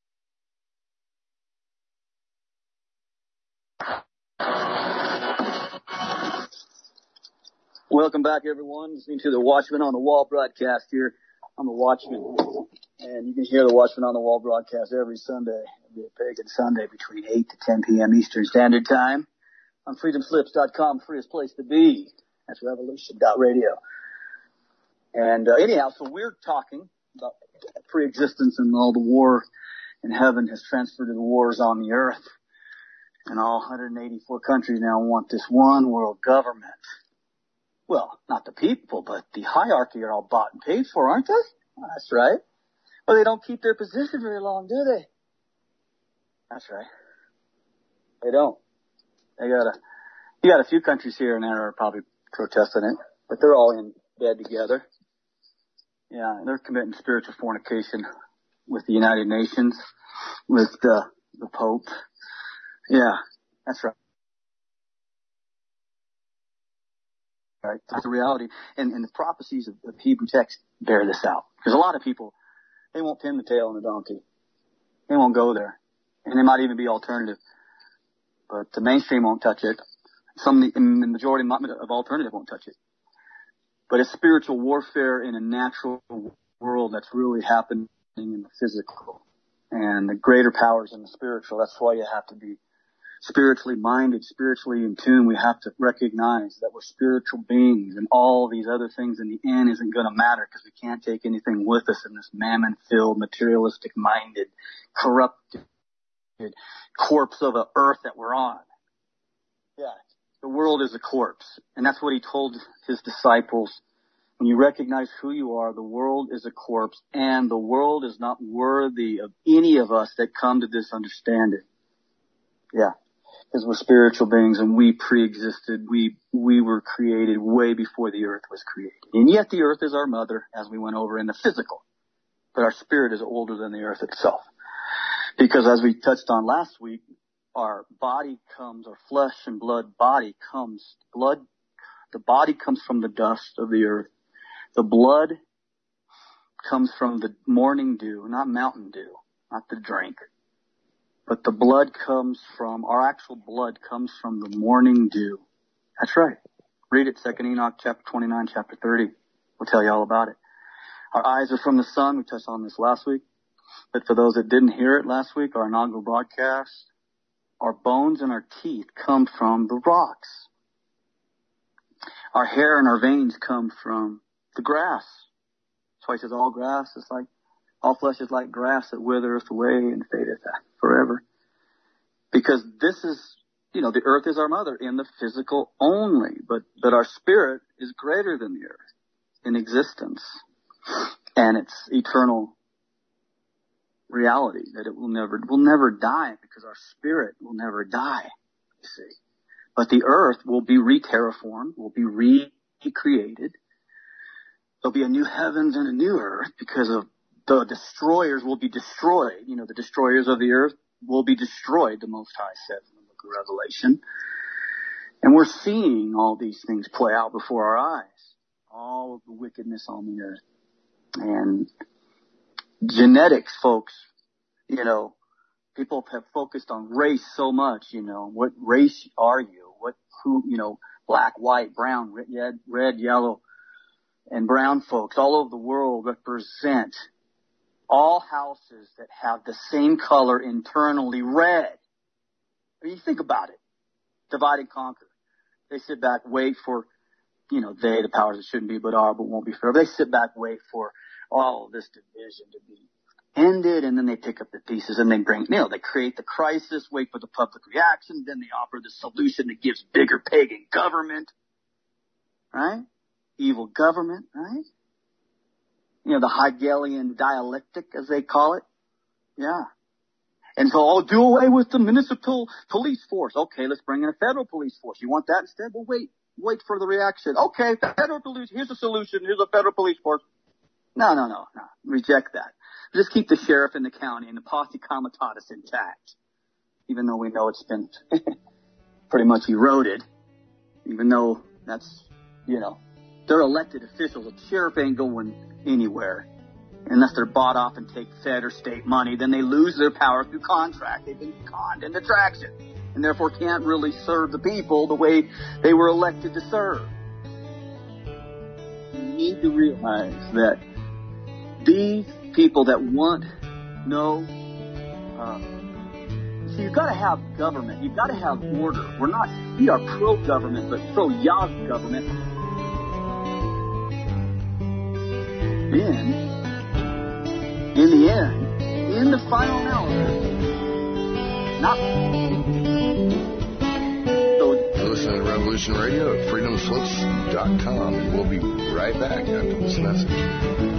Welcome back, everyone. Listening to the Watchman on the Wall broadcast here. I'm the Watchman. And you can hear the Watchman on the Wall broadcast every Sunday, every pagan Sunday between 8 to 10 p.m. Eastern Standard Time on freedomslips.com, freest place to be. That's revolution.radio. And anyhow, so we're talking about pre-existence and all the war in heaven has transferred to the wars on the earth. And all 184 countries now want this one world government. Well, not the people, but the hierarchy are all bought and paid for, aren't they? That's right. Well, they don't keep their position very long, do they? That's right. They don't. You got a few countries here and there are probably protesting it, but they're all in bed together. Yeah, they're committing spiritual fornication with the United Nations, with the Pope. Yeah, that's right. Right. That's the reality. And the prophecies of Hebrew text bear this out. There's a lot of people, they won't pin the tail on the donkey. They won't go there. And there might even be alternative. But the mainstream won't touch it. The majority of alternative won't touch it. But it's spiritual warfare in a natural world that's really happening in the physical. And the greater powers in the spiritual. That's why you have to be spiritually minded, spiritually in tune. We have to recognize that we're spiritual beings, and all these other things in the end isn't going to matter because we can't take anything with us in this mammon-filled, materialistic-minded, corrupted corpse of an earth that we're on. Yeah, the world is a corpse, and that's what he told his disciples. When you recognize who you are, the world is a corpse, and the world is not worthy of any of us that come to this understanding. Yeah. Because we're spiritual beings and we pre-existed. We were created way before the earth was created. And yet the earth is our mother, as we went over in the physical. But our spirit is older than the earth itself. Because as we touched on last week, our body comes, our flesh and blood body comes, the body comes from the dust of the earth. The blood comes from the morning dew, not mountain dew, not the drink. But the blood comes from, our actual blood comes from the morning dew. That's right. Read it, 2 Enoch, chapter 29, chapter 30. We'll tell you all about it. Our eyes are from the sun. We touched on this last week. But for those that didn't hear it last week, our inaugural broadcast, our bones and our teeth come from the rocks. Our hair and our veins come from the grass. That's why he says all grass is like, all flesh is like grass that withereth away and fadeth forever. Because this is, the earth is our mother in the physical only, but our spirit is greater than the earth in existence. And it's eternal reality that it will never die, because our spirit will never die, you see. But the earth will be re-terraformed, will be recreated. There'll be a new heavens and a new earth, because of the destroyers will be destroyed. The destroyers of the earth will be destroyed, the Most High says in the book of Revelation. And we're seeing all these things play out before our eyes. All of the wickedness on the earth. And genetics, folks, people have focused on race so much, what race are you? Black, white, brown, red, yellow, and brown folks all over the world represent all houses that have the same color internally, red. I mean, you think about it. Divide and conquer. They sit back, wait for, the powers that shouldn't be but are, but won't be forever. They sit back, wait for all this division to be ended, and then they pick up the pieces and they they create the crisis, wait for the public reaction, then they offer the solution that gives bigger pagan government, right? Evil government, right? The Hegelian dialectic, as they call it. Yeah. And so, do away with the municipal police force. Okay, let's bring in a federal police force. You want that instead? Well, wait for the reaction. Okay, federal police, here's a solution, here's a federal police force. No. Reject that. Just keep the sheriff in the county and the posse comitatus intact. Even though we know it's been pretty much eroded. Even though that's, they're elected officials. The sheriff ain't going anywhere unless they're bought off and take Fed or state money. Then they lose their power through contract. They've been conned into traction and therefore can't really serve the people the way they were elected to serve. You need to realize that these people that want you've got to have government. You've got to have order. We are pro-government, but pro-Yah's government. In the end, in the final analysis, You're listening to Revolution Radio at freedomslips.com, and we'll be right back after this message.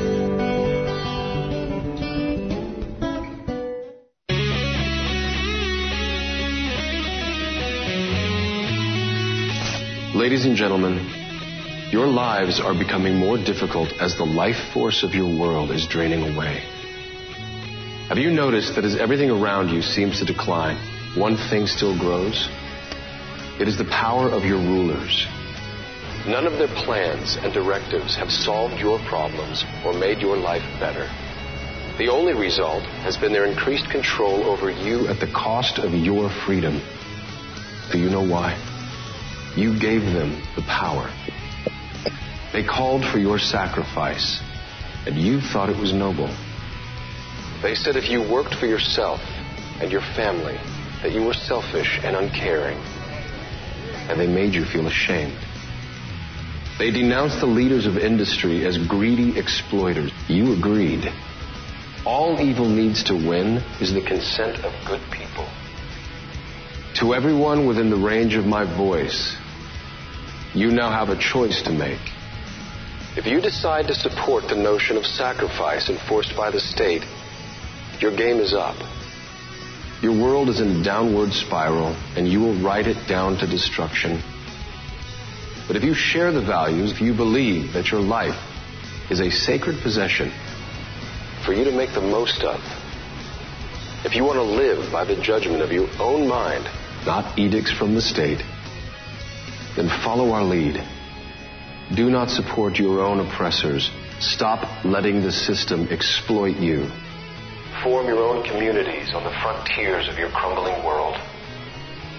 Ladies and gentlemen, your lives are becoming more difficult as the life force of your world is draining away. Have you noticed that as everything around you seems to decline, one thing still grows? It is the power of your rulers. None of their plans and directives have solved your problems or made your life better. The only result has been their increased control over you at the cost of your freedom. Do you know why? You gave them the power. They called for your sacrifice, and you thought it was noble. They said if you worked for yourself and your family, that you were selfish and uncaring, and they made you feel ashamed. They denounced the leaders of industry as greedy exploiters. You agreed. All evil needs to win is the consent of good people. To everyone within the range of my voice, you now have a choice to make. If you decide to support the notion of sacrifice enforced by the state, your game is up. Your world is in a downward spiral, and you will ride it down to destruction. But if you share the values, if you believe that your life is a sacred possession for you to make the most of, if you want to live by the judgment of your own mind, not edicts from the state, then follow our lead. Do not support your own oppressors. Stop letting the system exploit you. Form your own communities on the frontiers of your crumbling world.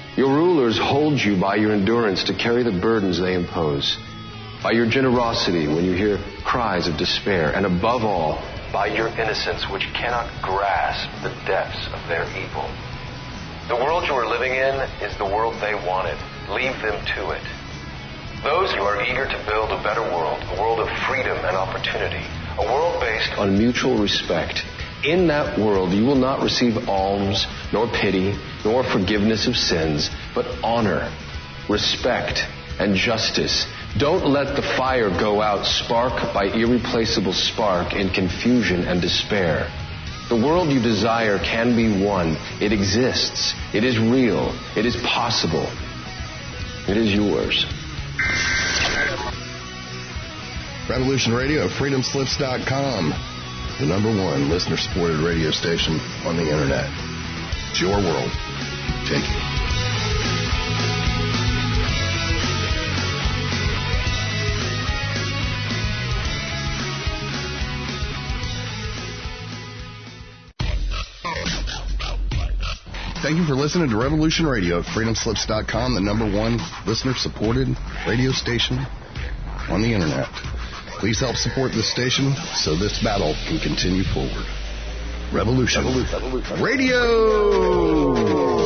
Your rulers hold you by your endurance to carry the burdens they impose, by your generosity when you hear cries of despair, and above all, by your innocence which cannot grasp the depths of their evil. The world you are living in is the world they wanted. Leave them to it. Those who are eager to build a better world, a world of freedom and opportunity, a world based on mutual respect. In that world, you will not receive alms, nor pity, nor forgiveness of sins, but honor, respect, and justice. Don't let the fire go out spark by irreplaceable spark in confusion and despair. The world you desire can be won. It exists. It is real. It is possible. It is yours. Revolution Radio at freedomslips.com. The #1 listener-supported radio station on the internet. It's your world. Take it. Thank you for listening to Revolution Radio at freedomslips.com, the #1 listener-supported radio station on the internet. Please help support this station so this battle can continue forward. Revolution Radio!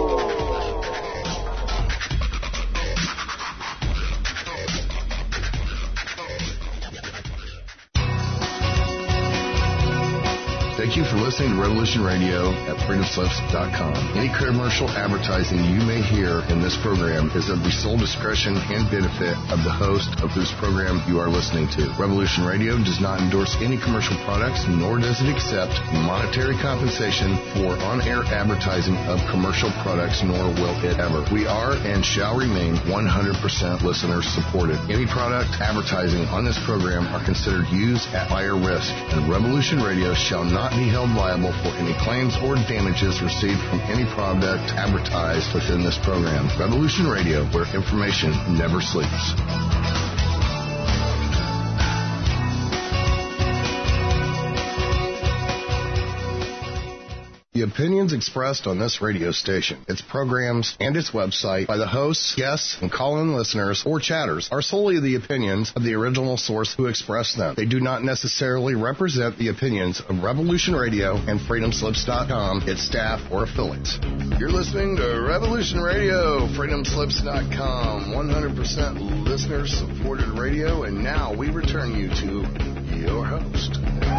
Thank you for listening to Revolution Radio at freedomslips.com. Any commercial advertising you may hear in this program is of the sole discretion and benefit of the host of whose program you are listening to. Revolution Radio does not endorse any commercial products, nor does it accept monetary compensation for on-air advertising of commercial products, nor will it ever. We are and shall remain 100% listener supported. Any product advertising on this program are considered used at higher risk, and Revolution Radio shall not be held liable for any claims or damages received from any product advertised within this program. Revolution Radio, where information never sleeps. The opinions expressed on this radio station, its programs, and its website by the hosts, guests, and call-in listeners or chatters are solely the opinions of the original source who expressed them. They do not necessarily represent the opinions of Revolution Radio and freedomslips.com, its staff, or affiliates. You're listening to Revolution Radio, freedomslips.com, 100% listener-supported radio, and now we return you to your host.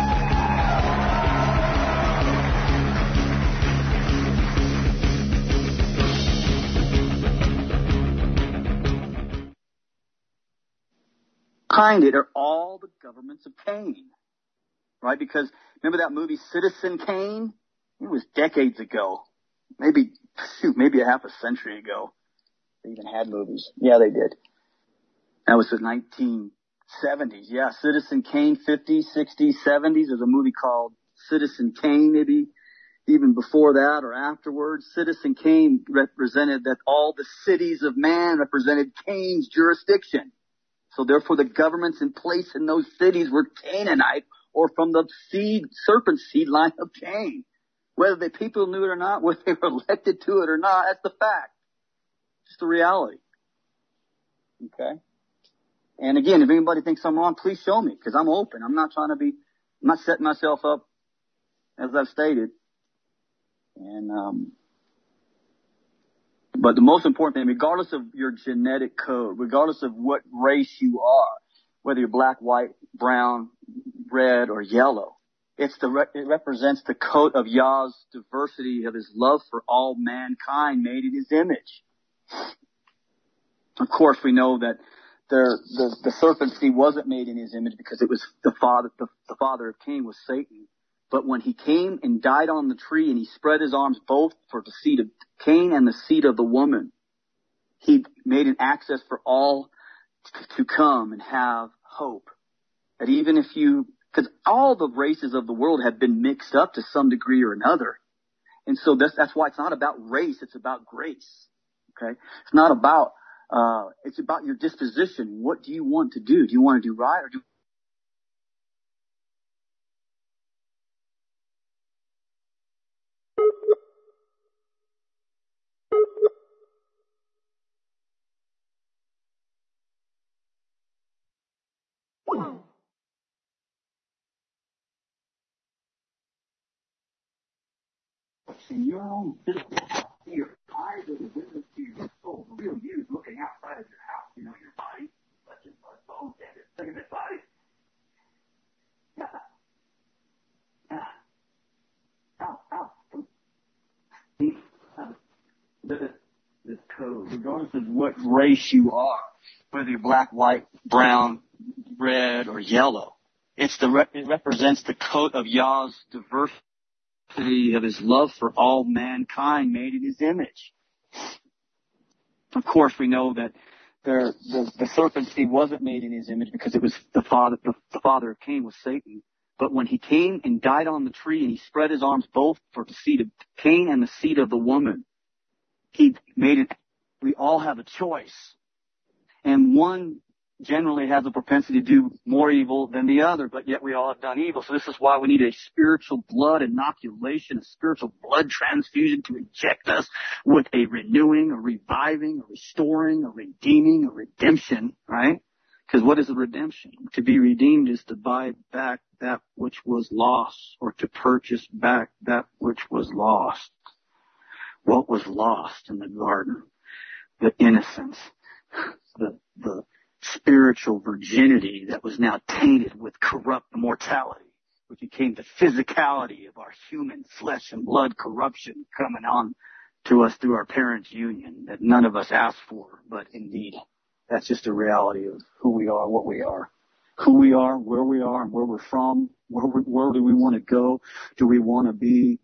Behind it are all the governments of Cain, right? Because remember that movie Citizen Kane? It was decades ago, maybe a half a century ago. They even had movies. Yeah, they did. That was the 1970s. Yeah, Citizen Kane, 50s, 60s, 70s. There's a movie called Citizen Kane, maybe even before that or afterwards. Citizen Kane represented that all the cities of man represented Cain's jurisdiction. So therefore the governments in place in those cities were Canaanite or from the serpent seed line of Cain. Whether the people knew it or not, whether they were elected to it or not, that's the fact. Just the reality. Okay? And again, if anybody thinks I'm wrong, please show me, because I'm open. I'm not setting myself up, as I've stated. And, but the most important thing, regardless of your genetic code, regardless of what race you are, whether you're black, white, brown, red, or yellow, it represents the code of Yah's diversity of his love for all mankind made in his image. Of course, we know that the serpent seed wasn't made in his image because it was the father of Cain was Satan. But when he came and died on the tree and he spread his arms both for the seed of Cain and the seed of the woman, he made an access for all to come and have hope. That even if because all the races of the world have been mixed up to some degree or another. And so that's why it's not about race, it's about grace. Okay? It's not about, it's about your disposition. What do you want to do? Do you want to do right or do in your own physical house. Your eyes are the windows to your soul. The real you looking outside of your house. You know, your body, flesh and blood, bones, and it's look at this body. This code, regardless of what race you are, whether you're black, white, brown, red, or yellow, it represents the code of Yah's diversity of His love for all mankind made in His image. Of course, we know that the serpent seed wasn't made in His image because it was the father of Cain was Satan. But when he came and died on the tree and He spread His arms both for the seed of Cain and the seed of the woman, He made it, we all have a choice. And one generally has a propensity to do more evil than the other, but yet we all have done evil. So this is why we need a spiritual blood inoculation, a spiritual blood transfusion to inject us with a renewing, a reviving, a restoring, a redeeming, a redemption, right? Because what is a redemption? To be redeemed is to buy back that which was lost, or to purchase back that which was lost. What was lost in the garden? The innocence, the spiritual virginity that was now tainted with corrupt mortality, which became the physicality of our human flesh and blood corruption coming on to us through our parents' union that none of us asked for, but indeed, that's just a reality of who we are, what we are. Who we are, where we are, and where we're from. Where do we want to go? Do we want to be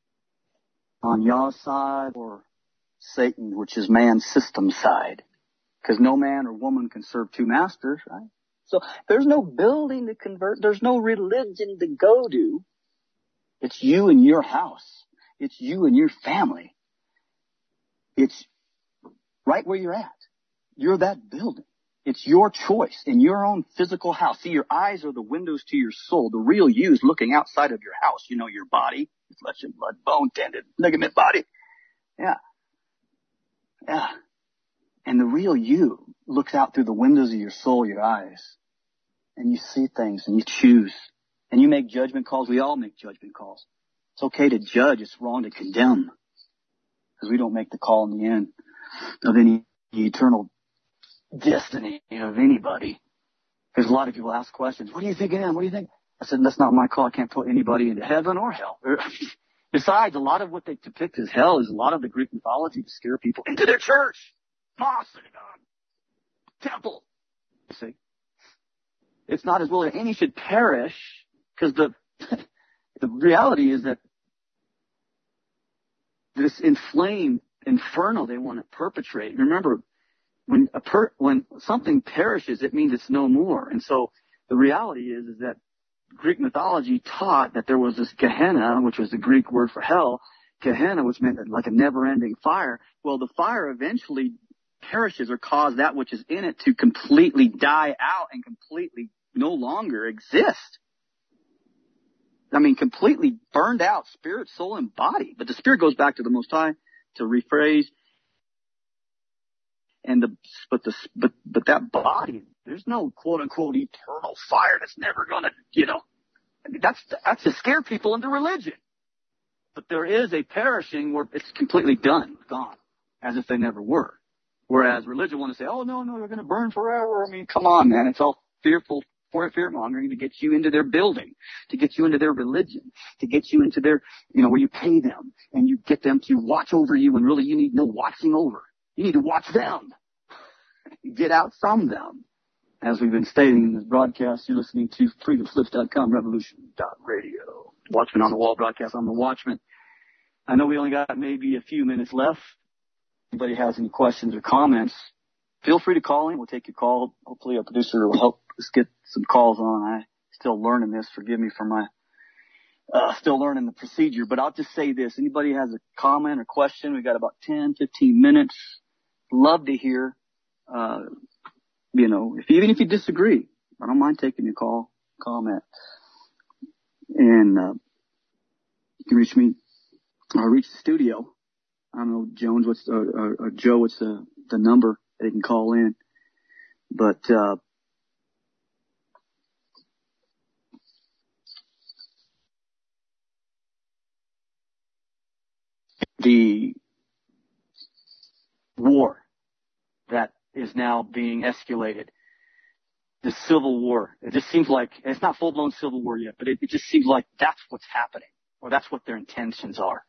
on Yah's side or Satan, which is man's system side? Because no man or woman can serve two masters, right? So there's no building to convert. There's no religion to go to. It's you and your house. It's you and your family. It's right where you're at. You're that building. It's your choice in your own physical house. See, your eyes are the windows to your soul. The real you is looking outside of your house. You know, your body, your flesh and blood, bone, tendon, ligament, body. Yeah. Yeah. And the real you looks out through the windows of your soul, your eyes. And you see things and you choose. And you make judgment calls. We all make judgment calls. It's okay to judge. It's wrong to condemn. Because we don't make the call in the end of any eternal destiny of anybody. Because a lot of people ask questions. What do you think, Ann? What do you think? I said, that's not my call. I can't put anybody into heaven or hell. Besides, a lot of what they depict as hell is a lot of the Greek mythology to scare people into their church, mosque, synagogue, temple. You see? It's not as well that any should perish, because the reality is that this inflamed inferno they want to perpetrate. Remember, when something perishes, it means it's no more. And so the reality is that Greek mythology taught that there was this Gehenna, which was the Greek word for hell, Gehenna, which meant like a never-ending fire. Well, the fire eventually perishes or causes that which is in it to completely die out and completely no longer exist. I mean, completely burned out, spirit, soul, and body. But the spirit goes back to the Most High to rephrase. And but that body, there's no quote unquote eternal fire that's never gonna, that's to scare people into religion. But there is a perishing where it's completely done, gone, as if they never were. Whereas religion want to say, oh no, you're gonna burn forever. I mean, come on, man, it's all fearful. Fear-mongering to get you into their building, to get you into their religion, to get you into their, where you pay them and you get them to watch over you when really you need no watching over. You need to watch them. Get out from them. As we've been stating in this broadcast, you're listening to freedomslips.com, revolution.radio. Watchman on the Wall broadcast. I'm the Watchman. I know we only got maybe a few minutes left. If anybody has any questions or comments, feel free to call in. We'll take your call. Hopefully our producer will help us get some calls on. I'm still learning this. Forgive me for my still learning the procedure. But I'll just say this. Anybody has a comment or question, we got about 10, 15 minutes. Love to hear, even if you disagree. I don't mind taking your call, comment. And you can reach me or reach the studio. I don't know, Jones, or Joe, what's the number they can call in. But the war that is now being escalated, the civil war. It just seems like, it's not full-blown civil war yet, but it just seems like that's what's happening, or that's what their intentions are.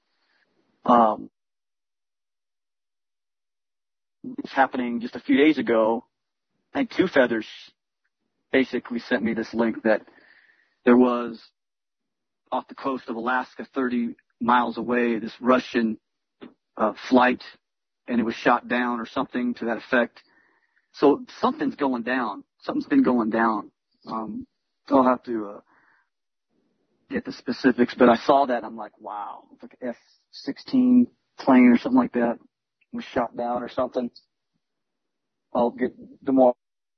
It's happening just a few days ago. I think Two Feathers basically sent me this link that there was off the coast of Alaska, 30 miles away, this Russian flight, and it was shot down or something to that effect. So something's going down. Something's been going down. I'll have to get the specifics, but I saw that. I'm like, wow, it's like an F-16 plane or something like that was shot down or something. I'll get the more.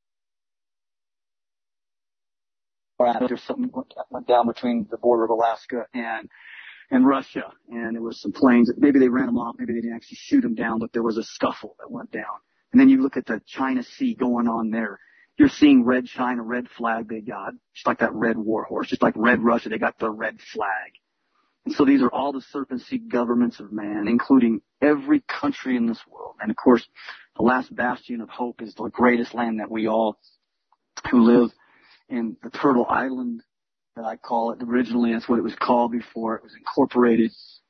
There's something went down between the border of Alaska and Russia, and there was some planes. Maybe they ran them off, maybe they didn't actually shoot them down, but there was a scuffle that went down. And then you look at the China Sea going on there. You're seeing red China, red flag they got, just like that red war horse, just like red Russia, they got the red flag. And so these are all the serpent seed governments of man, including every country in this world. And of course, the last bastion of hope is the greatest land that we all who live in the Turtle Island, that I call it. Originally, that's what it was called before it was incorporated.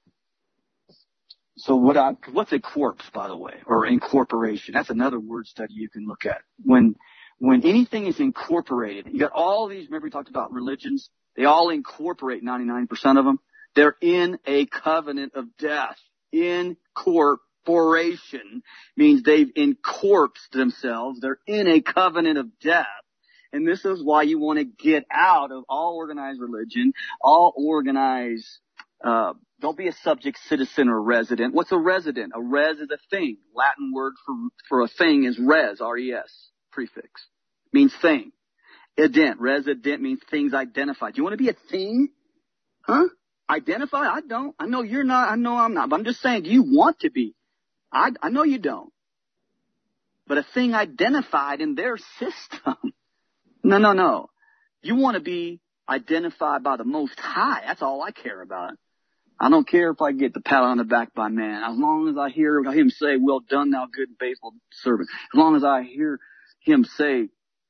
So what's a corpse, by the way, or incorporation? That's another word study you can look at. When anything is incorporated, you got all these, remember we talked about religions? They all incorporate 99% of them. They're in a covenant of death. Incorporation means they've incorporated themselves. They're in a covenant of death. And this is why you want to get out of all organized religion, all organized, don't be a subject, citizen, or resident. What's a resident? A res is a thing. Latin word for a thing is res, R-E-S, prefix. Means thing. Ident, resident means things identified. Do you want to be a thing? Huh? Identify? I don't. I know you're not. I know I'm not. But I'm just saying, do you want to be? I know you don't. But a thing identified in their system. No. You want to be identified by the Most High. That's all I care about. I don't care if I get the pat on the back by man. As long as I hear him say, well done, thou good and faithful servant. As long as I hear him say,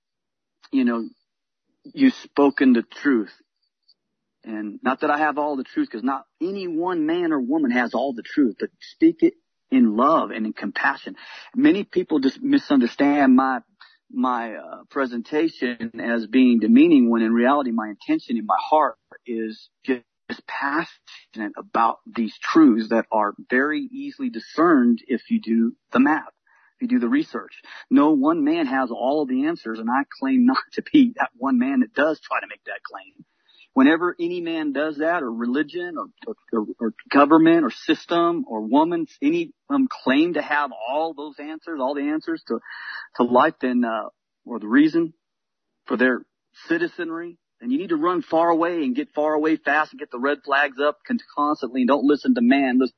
you've spoken the truth. And not that I have all the truth, because not any one man or woman has all the truth, but speak it in love and in compassion. Many people just misunderstand my presentation as being demeaning, when in reality my intention in my heart is just passionate about these truths that are very easily discerned if you do the math, if you do the research. No one man has all of the answers, and I claim not to be that one man that does try to make that claim. Whenever any man does that, or religion, or government, or system, or woman, any claim to have all those answers, all the answers to life, then or the reason for their citizenry, then you need to run far away and get far away fast and get the red flags up constantly, and don't listen to man. Listen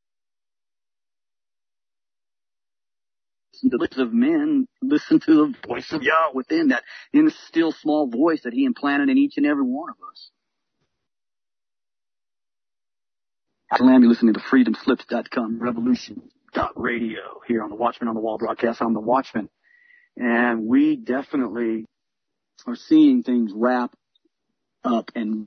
to the lips of men. Listen to the voice of Yah within, that in a still small voice that he implanted in each and every one of us. You're listening to freedomslips.com, revolution.radio, here on the Watchman on the Wall broadcast. I'm the Watchman. And we definitely are seeing things wrap up and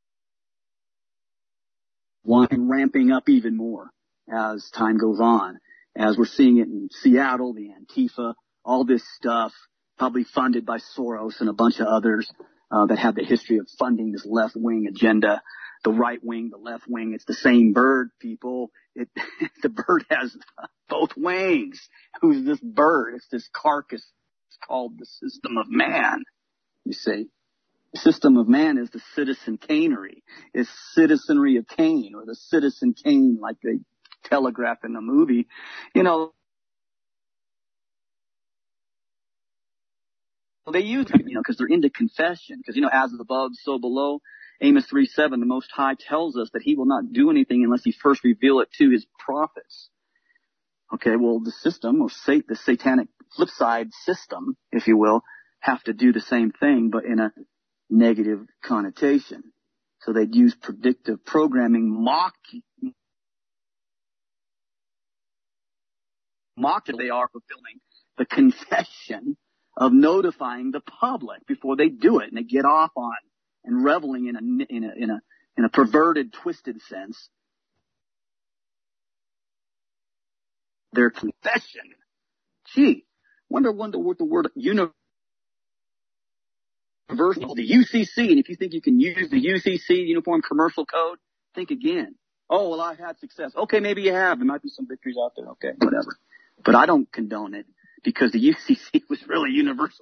ramping up even more as time goes on. As we're seeing it in Seattle, the Antifa, all this stuff, probably funded by Soros and a bunch of others that have the history of funding this left-wing agenda. The right wing, the left wing, it's the same bird, people. The bird has both wings. Who's this bird? It's this carcass. It's called the system of man, you see. The system of man is the citizen Canery. It's citizenry of Cain, or the citizen Cain, like they telegraph in the movie. They use it, because they're into confession. Because, as above, so below. Amos 3:7, the Most High tells us that he will not do anything unless he first reveal it to his prophets. Okay, well, the system, or the satanic flip side system, if you will, have to do the same thing, but in a negative connotation. So they'd use predictive programming, mocked they are fulfilling the confession of notifying the public before they do it, and they get off on and reveling in a perverted, twisted sense. Their confession. Gee, wonder what the word universal, the UCC, and if you think you can use the UCC, Uniform Commercial Code, think again. Oh, well, I've had success. Okay, maybe you have. There might be some victories out there. Okay, whatever. But I don't condone it because the UCC was really universal.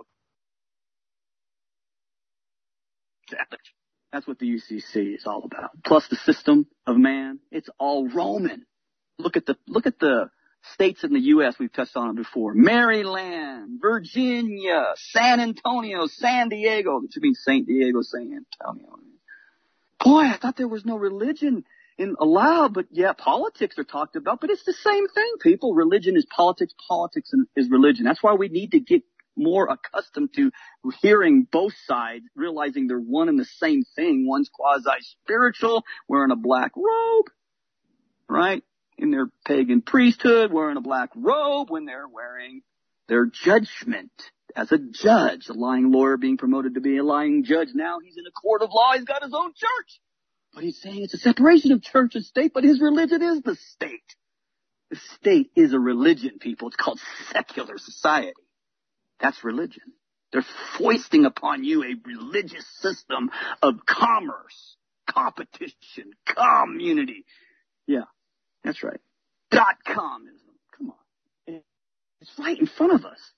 That's what the UCC is all about. Plus the system of man, it's all Roman. Look at the states in the U.S. we've touched on it before. Maryland, Virginia, San Antonio, San Diego. It should be St. Diego, San Antonio. Boy, I thought there was no religion allowed, but yeah, politics are talked about, but it's the same thing, people. Religion is politics, politics is religion. That's why we need to get more accustomed to hearing both sides, realizing they're one and the same thing. One's quasi-spiritual, wearing a black robe, right? In their pagan priesthood, wearing a black robe when they're wearing their judgment as a judge. A lying lawyer being promoted to be a lying judge. Now he's in a court of law. He's got his own church. But he's saying it's a separation of church and state, but his religion is the state. The state is a religion, people. It's called secular society. That's religion. They're foisting upon you a religious system of commerce, competition, community. Yeah, that's right. .comism. Come on. It's right in front of us.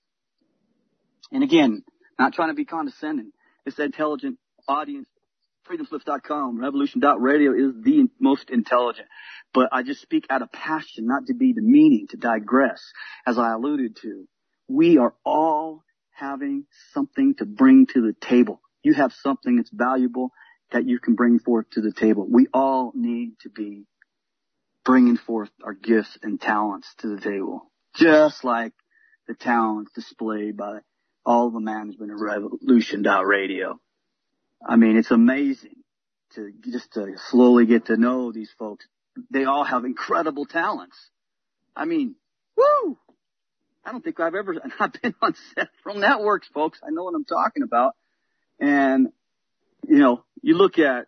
And again, not trying to be condescending. This intelligent audience, freedomslips.com, revolution.radio is the most intelligent. But I just speak out of passion, not to be demeaning, to digress. As I alluded to, we are all having something to bring to the table. You have something that's valuable that you can bring forth to the table. We all need to be bringing forth our gifts and talents to the table, just like the talents displayed by all the management of Revolution.radio. I mean, it's amazing to slowly get to know these folks. They all have incredible talents. I mean, woo! I don't think I've been on several networks, folks. I know what I'm talking about. And, you look at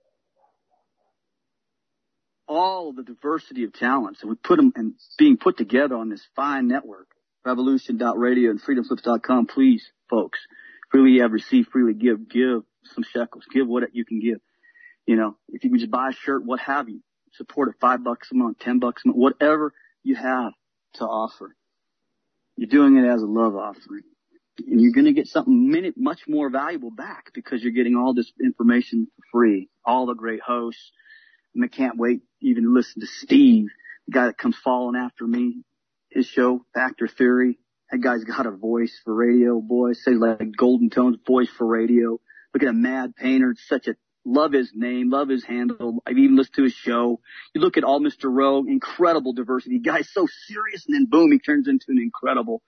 all the diversity of talents, and we put them and being put together on this fine network, Revolution.radio and freedomslips.com. Please, folks, freely have received, freely give some shekels, give what you can give. If you can just buy a shirt, what have you, support it, $5 a month, $10 a month, whatever you have to offer. You're doing it as a love offering. And you're going to get something much more valuable back because you're getting all this information for free. All the great hosts. And I can't wait even to listen to Steve, the guy that comes following after me. His show, Factor Theory. That guy's got a voice for radio, boy. Say like Golden Tones, voice for radio. Look at a Mad Painter. Love his name, love his handle. I've even listened to his show. You look at all Mr. Rowe, incredible diversity. The guy's so serious, and then boom, he turns into an incredible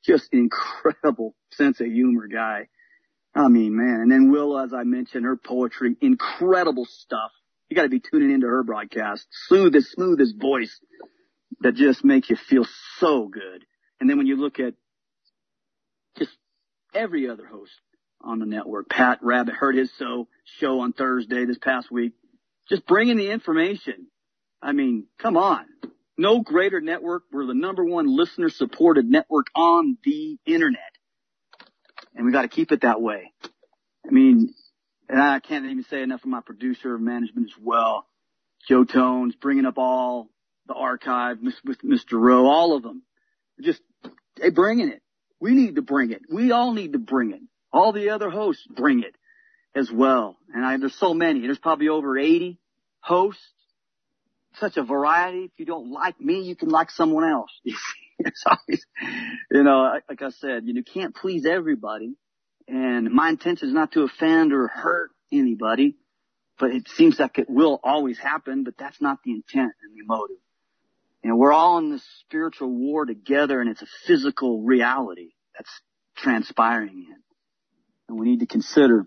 sense of humor guy. I mean, man. And then Will, as I mentioned, her poetry, incredible stuff. You got to be tuning into her broadcast. Smooth as voice that just makes you feel so good. And then when you look at just every other host on the network, Pat Rabbit heard his show on Thursday this past week, just bringing the information. I mean, come on. No greater network. We're the number one listener-supported network on the Internet. And we got to keep it that way. I mean, and I can't even say enough of my producer of management as well. Joe Tones, bringing up all the archive with Mr. Rowe, all of them. They bringing it. We need to bring it. We all need to bring it. All the other hosts bring it as well. And there's so many. There's probably over 80 hosts. Such a variety. If you don't like me, you can like someone else. It's always, like I said, you can't please everybody. And my intention is not to offend or hurt anybody, but it seems like it will always happen, but that's not the intent and the motive. We're all in this spiritual war together, and it's a physical reality that's transpiring in. And we need to consider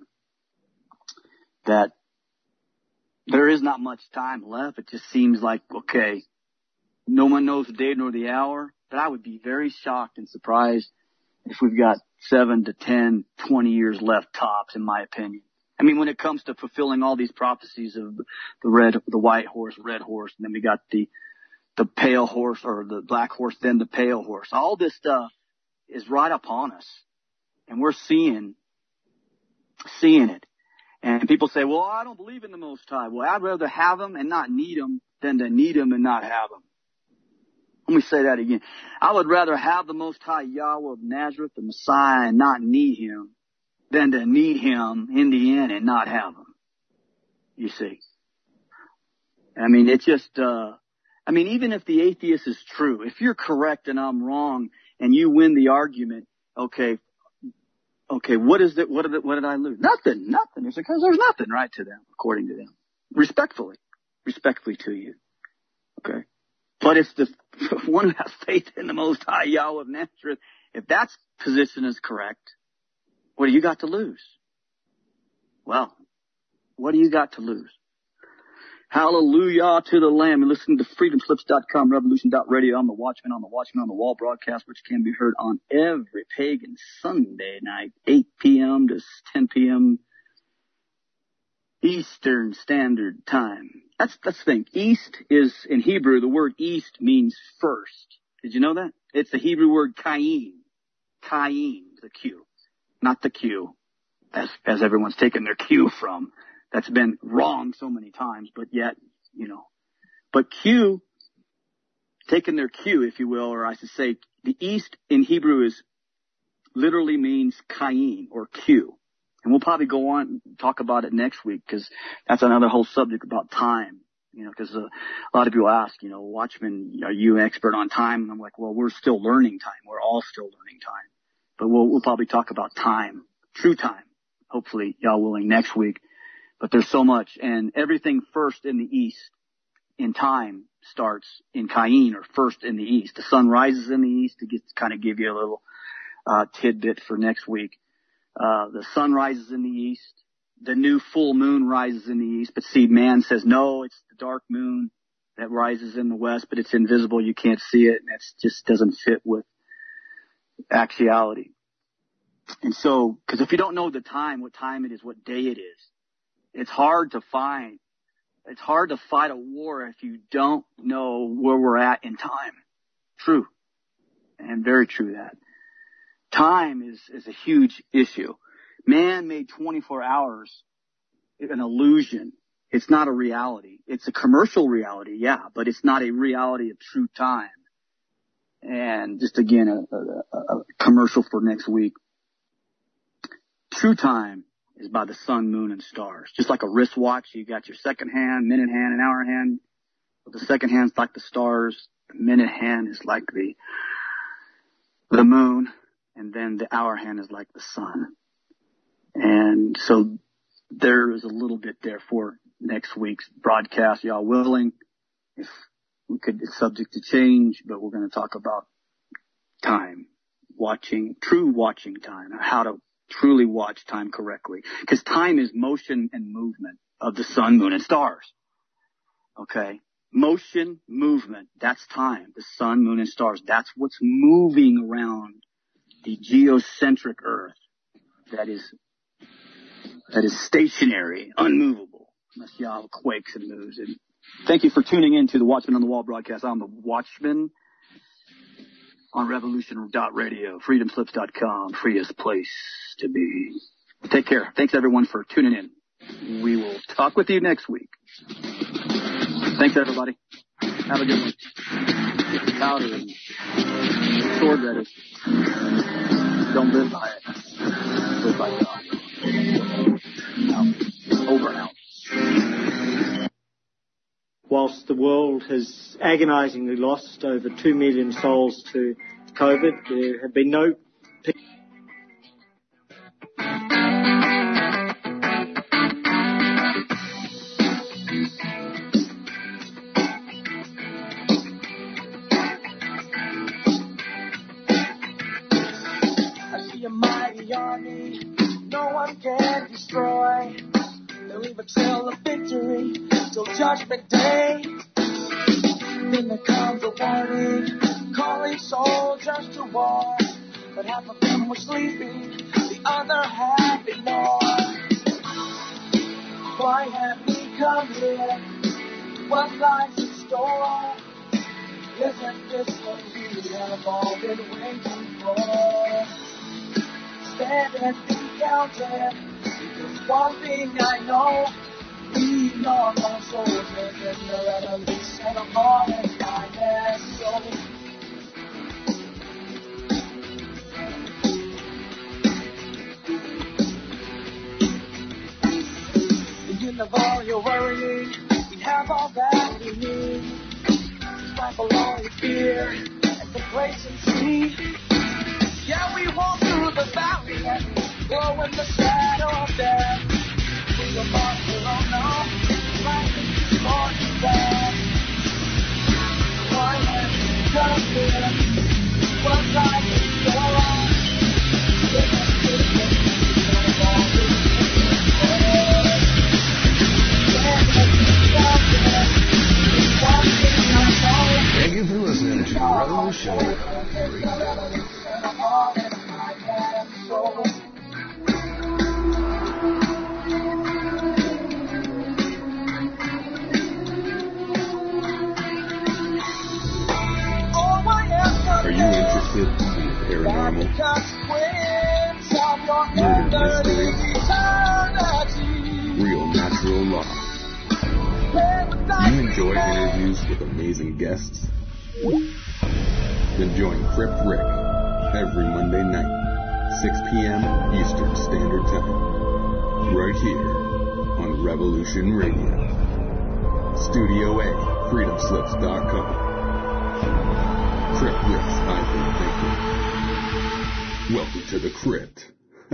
that there is not much time left. It just seems like, okay, no one knows the day nor the hour. but I would be very shocked and surprised if we've got 7 to 10, 20 years left tops, in my opinion. I mean, when it comes to fulfilling all these prophecies of the white horse, red horse, and then we got the pale horse or the black horse, then the pale horse. All this stuff is right upon us, and we're seeing it. And people say, well, I don't believe in the Most High. Well, I'd rather have him and not need him than to need him and not have him. Let me say that again. I would rather have the Most High Yahweh of Nazareth, the Messiah, and not need him than to need him in the end and not have him. You see. I mean, it's just, even if the atheist is true, if you're correct and I'm wrong and you win the argument, okay, what is it? What did I lose? Nothing. It's because there's nothing right to them, according to them. Respectfully to you. Okay. But if the one who has faith in the Most High Yahweh of Nazareth, if that position is correct, what do you got to lose? Well, what do you got to lose? Hallelujah to the Lamb. You're listening to freedomslips.com, revolution.radio. I'm the Watchman on the Wall broadcast, which can be heard on every pagan Sunday night, 8 p.m. to 10 p.m. Eastern Standard Time. That's the thing. East is, in Hebrew, the word east means first. Did you know that? It's the Hebrew word Kayin. Kayin, the Q. Not the Q, as everyone's taken their Q from. That's been wrong so many times, but yet, But Q, taking their Q, if you will, or I should say, the East in Hebrew literally means Kayin, or Q. And we'll probably go on and talk about it next week, because that's another whole subject about time. Because a lot of people ask, Watchman, are you an expert on time? And I'm like, well, we're still learning time. We're all still learning time. But we'll probably talk about time, true time, hopefully, y'all willing, next week. But there's so much, and everything first in the East in time starts in Kayin, or first in the East. The sun rises in the East to kind of give you a little tidbit for next week. The sun rises in the East. The new full moon rises in the East. But see, man says, no, it's the dark moon that rises in the West, but it's invisible. You can't see it, and that just doesn't fit with actuality. And so, because if you don't know the time, what time it is, what day it is, it's hard to fight a war if you don't know where we're at in time. True. And very true that. Time is a huge issue. Man made 24 hours an illusion. It's not a reality. It's a commercial reality, yeah, but it's not a reality of true time. And just again, a commercial for next week. True time is by the sun, moon, and stars. Just like a wristwatch, you got your second hand, minute hand, and hour hand. But the second hand's like the stars. The minute hand is like the moon. And then the hour hand is like the sun. And so there is a little bit there for next week's broadcast, y'all willing. If we could, it's subject to change, but we're going to talk about time, true watching time, how to truly watch time correctly. Because time is motion and movement of the sun, moon, and stars. Okay? Motion, movement, that's time. The sun, moon, and stars. That's what's moving around the geocentric Earth that is stationary, unmovable, unless Yahweh quakes and moves. And thank you for tuning in to the Watchman on the Wall broadcast. I'm the Watchman on revolution.radio, freedomslips.com, freest place to be. Take care. Thanks, everyone, for tuning in. We will talk with you next week. Thanks, everybody. Have a good one. Get the powder and sword ready. Don't live by it. Live by God. Out. Over and out. Whilst the world has agonizingly lost over 2 million souls to COVID, there have been no... No one can destroy. They'll leave a trail of victory till Judgment Day. Then there comes a warning. calling soldiers to war, but half of them were sleeping, the other half ignored. Why have we come here? What lies in store? Isn't this what we have all been waiting for? Stand and be counted, because one thing I know, we normal soldiers in the revolution of heart and mind and soul. End of all your worrying, we have all that we need. Stifle all your fear and complacency. Yeah, we walk through the valley and go in the shadow of death. We are far below now, life is more than that. Why have you come here? What life is gone? Thank you for listening to Revolution Radio. Are you interested in the paranormal, murder mystery, real natural law? You enjoy interviews with amazing guests? Then join Crypt Rick every Monday night, 6 p.m. Eastern Standard Time, right here on Revolution Radio. Studio A, freedomslips.com. Crypt Rick's Ivan Victor. Welcome to the Crypt.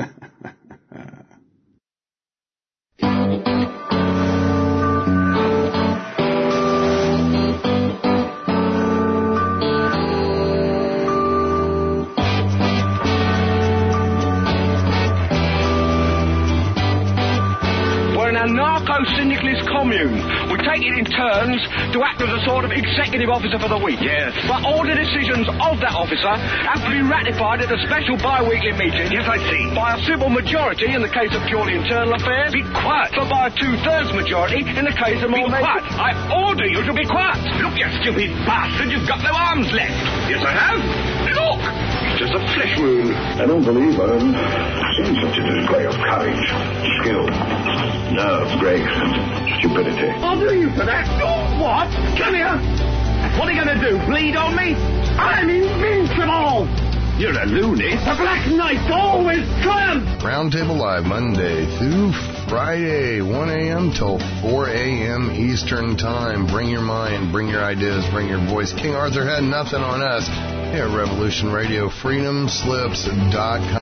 Narco-syndicalist commune. We take it in turns to act as a sort of executive officer for the week. Yes. But all the decisions of that officer have to be ratified at a special bi-weekly meeting. Yes, I see. By a simple majority in the case of purely internal affairs. Be quiet. But by a 2/3 majority in the case of more... Be quiet. I order you to be quiet. Look, you stupid bastard, you've got no arms left. Yes, I have. Look. It's just a flesh wound. I don't believe I've seen such a display of courage, skill, nerve, grace, and stupidity. I'll do you for that. What? Come here. What are you going to do, bleed on me? I'm invincible. You're a loony. The Black Knight always triumphs. Roundtable Live, Monday through Friday, 1 a.m. till 4 a.m. Eastern Time. Bring your mind, bring your ideas, bring your voice. King Arthur had nothing on us here at Revolution Radio, freedomslips.com.